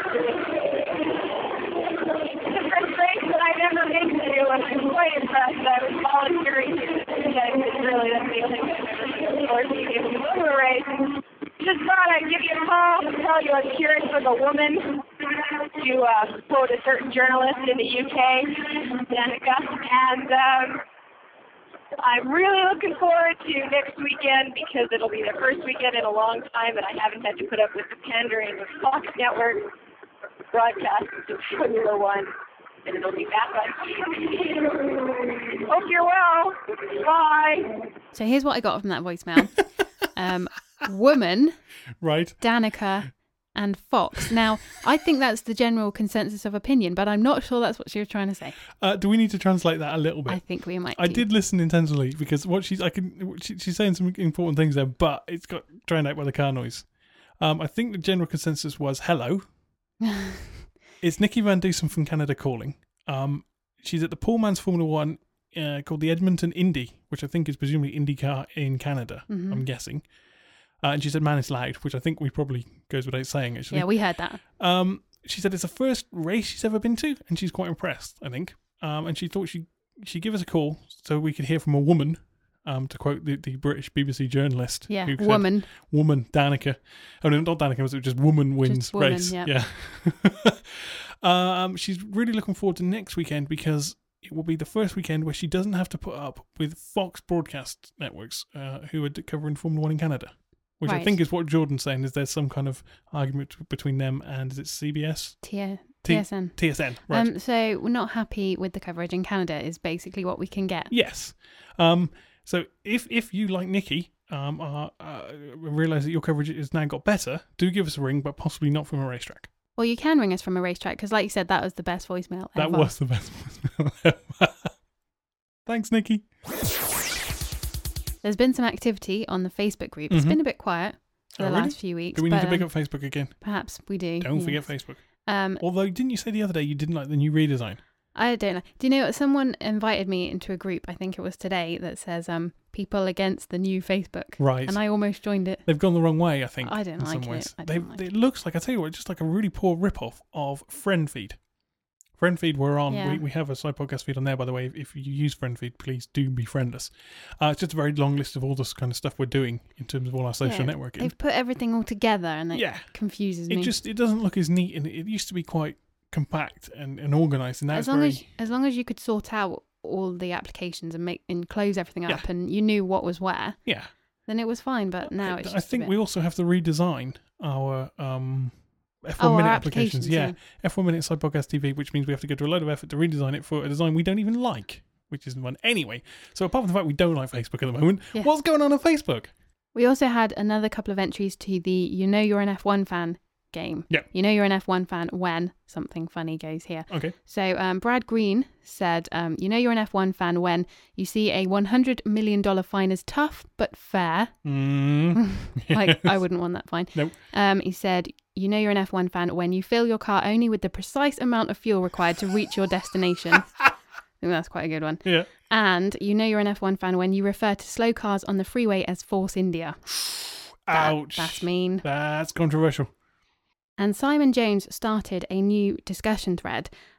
It's the first race that I've ever been to, and I'm quite impressed. I was volunteering to it's really the feeling I've ever been forced to give a race. Just thought I'd give you a call to tell you I'm cheering for the woman, to uh, quote a certain journalist in the U K, Danica, and um, I'm really looking forward to next weekend because it'll be the first weekend in a long time that I haven't had to put up with the pandering of Fox Network broadcasts of Formula One, and it'll be back on T V. Hope you're well. Bye. So here's what I got from that voicemail. um, woman, Right. Danica, and Fox. Now, I think that's the general consensus of opinion, but I'm not sure that's what she was trying to say. Uh, do we need to translate that a little bit? I think we might I do. did listen intentionally because what she's I can she, she's saying some important things there, but it's got drowned out by the car noise. Um, I think the general consensus was hello. It's Nikki Van Dusen from Canada calling. Um, she's at the Poor Man's Formula One uh, called the Edmonton Indy, which I think is presumably IndyCar in Canada. Mhm. I'm guessing. Uh, and she said, "Man, it's loud," which I think we probably goes without saying. Actually, Yeah, we heard that. Um, she said it's the first race she's ever been to, and she's quite impressed, I think. Um, and she thought she she'd give us a call so we could hear from a woman, um, to quote the, the British B B C journalist. Yeah, who said, woman. Woman, Danica. Oh, no, not Danica, it was just woman wins Just woman, race. yeah. Yeah. um, she's really looking forward to next weekend because it will be the first weekend where she doesn't have to put up with Fox broadcast networks, uh, who are covering Formula One in Canada. Which I Right. think is what Jordan's saying, is there's some kind of argument between them and, is it C B S? T- T- TSN. T S N, right. Um, so we're not happy with the coverage in Canada is basically what we can get. Yes. Um, so if if you, like Nikki, um, are, uh, realise that your coverage has now got better, do give us a ring, but possibly not from a racetrack. Well, you can ring us from a racetrack because, like you said, that was the best voicemail That ever. was the best voicemail ever. Thanks, Nikki. There's been some activity on the Facebook group. It's Mhm. been a bit quiet for Oh, the really? last few weeks. Do we need but, to pick um, up Facebook again? Perhaps we do. Don't yes. forget Facebook. Um, Although, didn't you say the other day you didn't like the new redesign? I don't know. Do you know what? Someone invited me into a group, I think it was today, that says um people against the new Facebook. Right. And I almost joined it. They've gone the wrong way, I think. I don't in some like it. ways. I They, don't like it looks like, I tell you what, just like a really poor rip-off of FriendFeed. FriendFeed, we're on. Yeah. We, we have a side podcast feed on there, by the way. If, if you use FriendFeed, please do befriend us. Uh, it's just a very long list of all this kind of stuff we're doing in terms of all our social Yeah, networking. They've put everything all together and it Yeah. confuses It me. just it doesn't look as neat, and it used to be quite compact and, and organised, and now as it's long very... as as long as you could sort out all the applications and make and close everything Yeah. up and you knew what was where, Yeah. then it was fine. But now it's I just a think bit- we also have to redesign our um, F Oh, one our Minute applications. applications, Yeah. yeah. F one Minute Side Podcast T V, which means we have to go to a load of effort to redesign it for a design we don't even like, which isn't one. Anyway, so apart from the fact we don't like Facebook at the moment, Yeah. what's going on on Facebook? We also had another couple of entries to the You Know You're an F one Fan game. Yeah. You know you're an F one fan when something funny goes here. Okay. So um, Brad Green said, um, you know you're an F one fan when you see a one hundred million dollars fine as tough but fair. Mm. Like, I wouldn't want that fine. Nope. Um, he said, you know you're an F one fan when you fill your car only with the precise amount of fuel required to reach your destination. I think that's quite a good one. Yeah. And you know you're an F one fan when you refer to slow cars on the freeway as Force India. That- Ouch. That's mean. That's controversial. And Simon Jones started a new discussion thread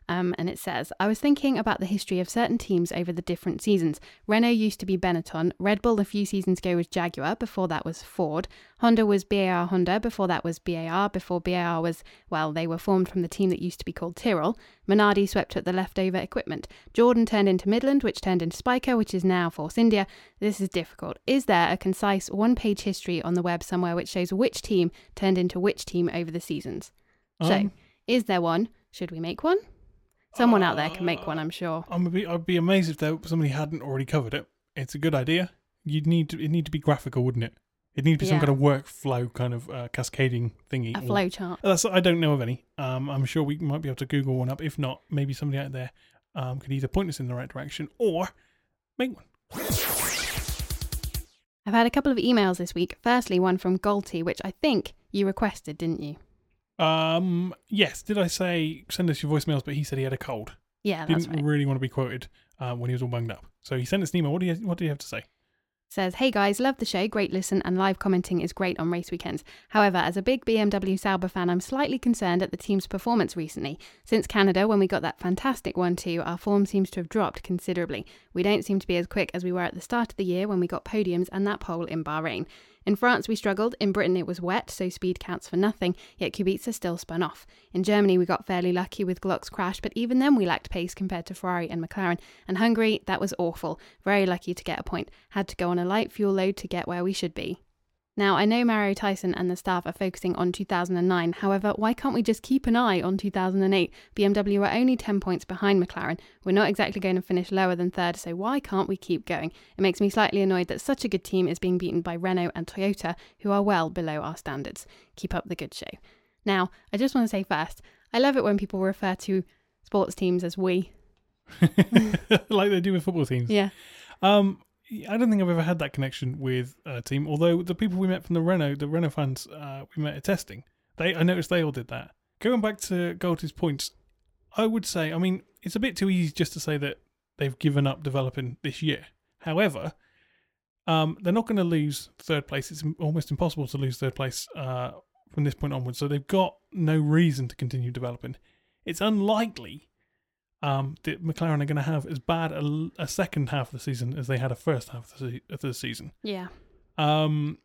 Um, and it says, I was thinking about the history of certain teams over the different seasons. Renault used to be Benetton. Red Bull a few seasons ago was Jaguar. Before that was Ford. Honda was B A R Honda. Before that was B A R. Before B A R was, well, they were formed from the team that used to be called Tyrrell. Minardi swept at the leftover equipment. Jordan turned into Midland, which turned into Spiker, which is now Force India. This is difficult. Is there a concise one-page history on the web somewhere which shows which team turned into which team over the seasons? Um, so, is there one? Should we make one? Someone out there can make one, I'm sure. I'm a bit, I'd be amazed if there, somebody hadn't already covered it. It's a good idea. You'd need to, it'd need to be graphical, wouldn't it? It'd need to be some Yeah. kind of workflow kind of uh, cascading thingy. A or- flow chart. That's, I don't know of any. Um, I'm sure we might be able to Google one up. If not, maybe somebody out there um, could either point us in the right direction or make one. I've had a couple of emails this week. Firstly, one from Galty, which I think you requested, didn't you? Um, yes. Did I say send us your voicemails? But he said he had a cold. Yeah, that's Didn't right. really want to be quoted uh, when he was all bunged up. So he sent us an email. What do you What do you have to say? Says, hey guys, love the show, great listen, and live commenting is great on race weekends. However, as a big B M W Sauber fan, I'm slightly concerned at the team's performance recently. Since Canada, when we got that fantastic one two, our form seems to have dropped considerably. We don't seem to be as quick as we were at the start of the year when we got podiums and that pole in Bahrain. In France, we struggled. In Britain, it was wet, so speed counts for nothing, yet Kubica still spun off. In Germany, we got fairly lucky with Glock's crash, but even then we lacked pace compared to Ferrari and McLaren. And Hungary, that was awful. Very lucky to get a point. Had to go on a light fuel load to get where we should be. Now, I know Mario Tyson and the staff are focusing on two thousand nine. However, why can't we just keep an eye on two thousand eight? B M W are only ten points behind McLaren. We're not exactly going to finish lower than third, so why can't we keep going? It makes me slightly annoyed that such a good team is being beaten by Renault and Toyota, who are well below our standards. Keep up the good show. Now, I just want to say first, I love it when people refer to sports teams as we. Like they do with football teams. Yeah. Um, I don't think I've ever had that connection with a team. Although the people we met from the Renault, the Renault fans uh, we met at testing, they I noticed they all did that. Going back to Galty's points, I would say, I mean, it's a bit too easy just to say that they've given up developing this year. However, um, they're not going to lose third place. It's almost impossible to lose third place uh, from this point onwards. So they've got no reason to continue developing. It's unlikely Um, that McLaren are going to have as bad a, a second half of the season as they had a first half of the, se- of the season. Yeah. Um,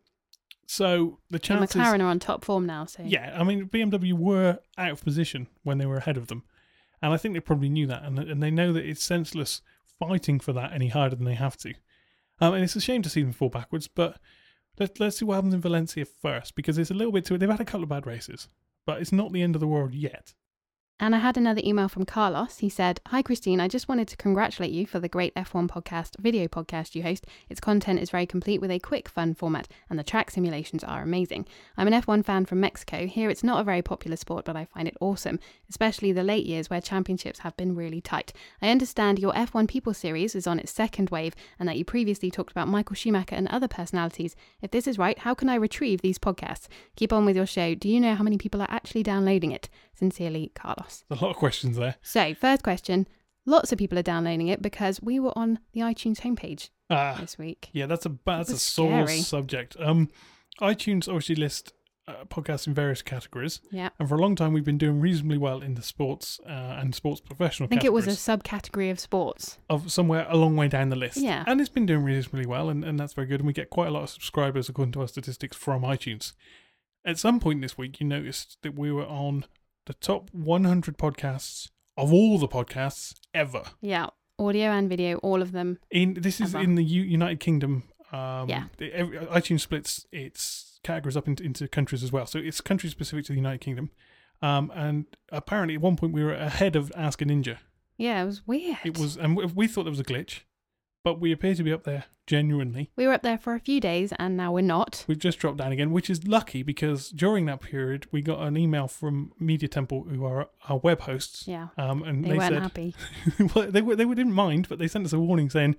so the Yeah, chances, McLaren are on top form now, so yeah, I mean B M W were out of position when they were ahead of them, and I think they probably knew that, and and they know that it's senseless fighting for that any harder than they have to. Um, and it's a shame to see them fall backwards, but let's let's see what happens in Valencia first, because it's a little bit too. They've had a couple of bad races, but it's not the end of the world yet. And I had another email from Carlos. He said, hi Christine, I just wanted to congratulate you for the great F one podcast, video podcast you host. Its content is very complete with a quick, fun format, and the track simulations are amazing. I'm an F one fan from Mexico. Here it's not a very popular sport, but I find it awesome, especially the late years where championships have been really tight. I understand your F one People series is on its second wave, and that you previously talked about Michael Schumacher and other personalities. If this is right, how can I retrieve these podcasts? Keep on with your show. Do you know how many people are actually downloading it? Sincerely, Carlos. There's a lot of questions there. So, first question. Lots of people are downloading it because we were on the iTunes homepage Ah, this week. yeah, that's a that's a was sore scary. subject. Um, iTunes obviously list uh, podcasts in various categories, Yeah. and for a long time we've been doing reasonably well in the sports uh, and sports professional. I think it was a categories subcategory of sports. of somewhere a long way down the list. Yeah. And it's been doing reasonably well, and, and that's very good. And we get quite a lot of subscribers according to our statistics from iTunes. At some point this week, you noticed that we were on the top one hundred podcasts of all the podcasts ever. Yeah. Audio and video, all of them. In this is Ever. in the U- United Kingdom. Um, Yeah. the- every, iTunes splits its categories up into, into countries as well, so it's country specific to the United Kingdom. Um, and apparently, at one point, we were ahead of Ask a Ninja. Yeah, it was weird. It was, and we- we thought there was a glitch, but we appear to be up there genuinely. We were up there for a few days and now we're not. We've just dropped down again, which is lucky because during that period we got an email from Media Temple, who are our web hosts. Yeah. Um, and They, they, weren't said happy. well, they were- they didn't mind, but they sent us a warning saying,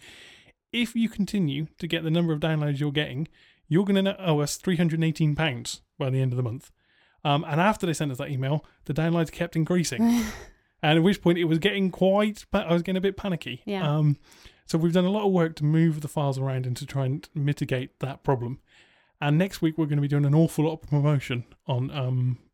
if you continue to get the number of downloads you're getting, you're going to owe us three hundred eighteen pounds by the end of the month. Um, and after they sent us that email, the downloads kept increasing. And at which point it was getting quite, pa- I was getting a bit panicky. Yeah. Um, so we've done a lot of work to move the files around and to try and mitigate that problem. And next week we're going to be doing an awful lot of promotion on um,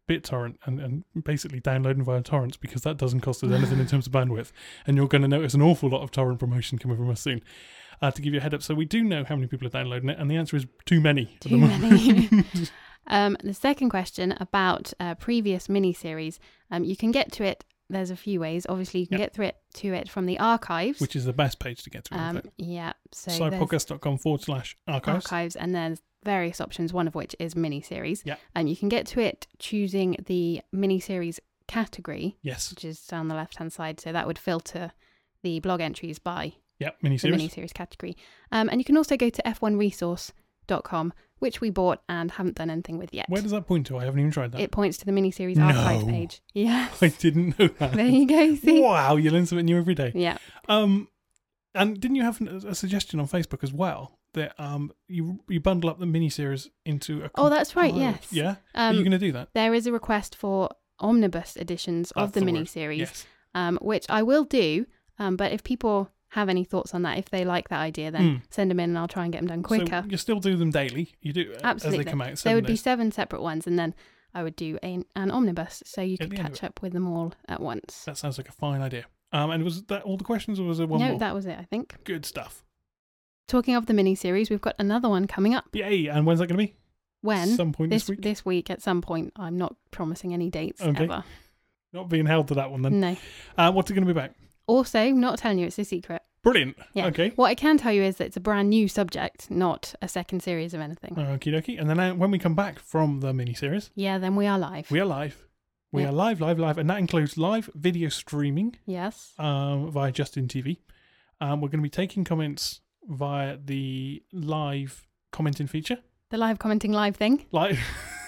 BitTorrent and, and basically downloading via torrents, because that doesn't cost us anything in terms of bandwidth. And you're going to notice an awful lot of torrent promotion coming from us soon. Uh, to give you a head up, so we do know how many people are downloading it, and the answer is too many. Too many. um, the second question about uh, previous miniseries, um, you can get to it. There's a few ways. Obviously, you can Yep. get through it to it from the archives, Which is the best page to get to. um, in fact. yeah. So there's Sidepodcast.com forward slash archives. archives, and there's various options. One of which is miniseries. Yeah. And you can get to it choosing the miniseries category, Yes. which is down the left hand side. So that would filter the blog entries by Yep, the miniseries. miniseries category. Um, and you can also go to f one resource dot com, which we bought and haven't done anything with yet. Where does that point to? I haven't even tried that. It points to the miniseries No. archive page. Yeah. I didn't know that. There you go. See? Wow, you learn something new every day. Yeah. Um, and didn't you have a suggestion on Facebook as well that um you you bundle up the miniseries into a? Oh, that's right. compiled- Yes. Yeah. Are Um, you going to do that? There is a request for omnibus editions of That's the the word. miniseries, Yes. um, which I will do. Um, but if people have any thoughts on that, if they like that idea, then Mm. send them in and I'll try and get them done quicker. So you still do them daily. You do uh, Absolutely. as they come out. There seven would be days. seven separate ones, and then I would do a, an omnibus, so you At could the end of catch up with them all at once. That sounds like a fine idea. Um, and was that all the questions, or was there one no, more? that was it, I think. Good stuff. Talking of the miniseries, we've got another one coming up. Yay! And when's that going to be? When? Some point this, this week. This week at some point. I'm not promising any dates Okay. ever. Not being held to that one then. No. Uh, what's it going to be about? Also, not telling you, it's a secret. Brilliant. Yeah. Okay. What I can tell you is that it's a brand new subject, not a second series of anything. Okie dokie. And then uh, when we come back from the miniseries, Yeah, then we are live. we are live. We Yeah. are live, live, live, and that includes live video streaming Yes. um, via Justin T V. Um, we're going to be taking comments via the live commenting feature. The live commenting live thing. Live.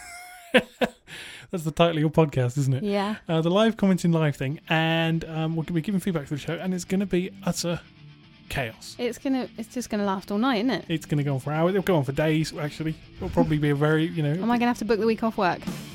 That's the title of your podcast, isn't it? Yeah. Uh, the live commenting live thing, and um, we're going to be giving feedback to the show, and it's going to be utter chaos. It's gonna. It's just gonna last all night, isn't it? It's going to go on for hours. It'll go on for days. Actually, it'll probably be a very, you know. Am I gonna have to book the week off work?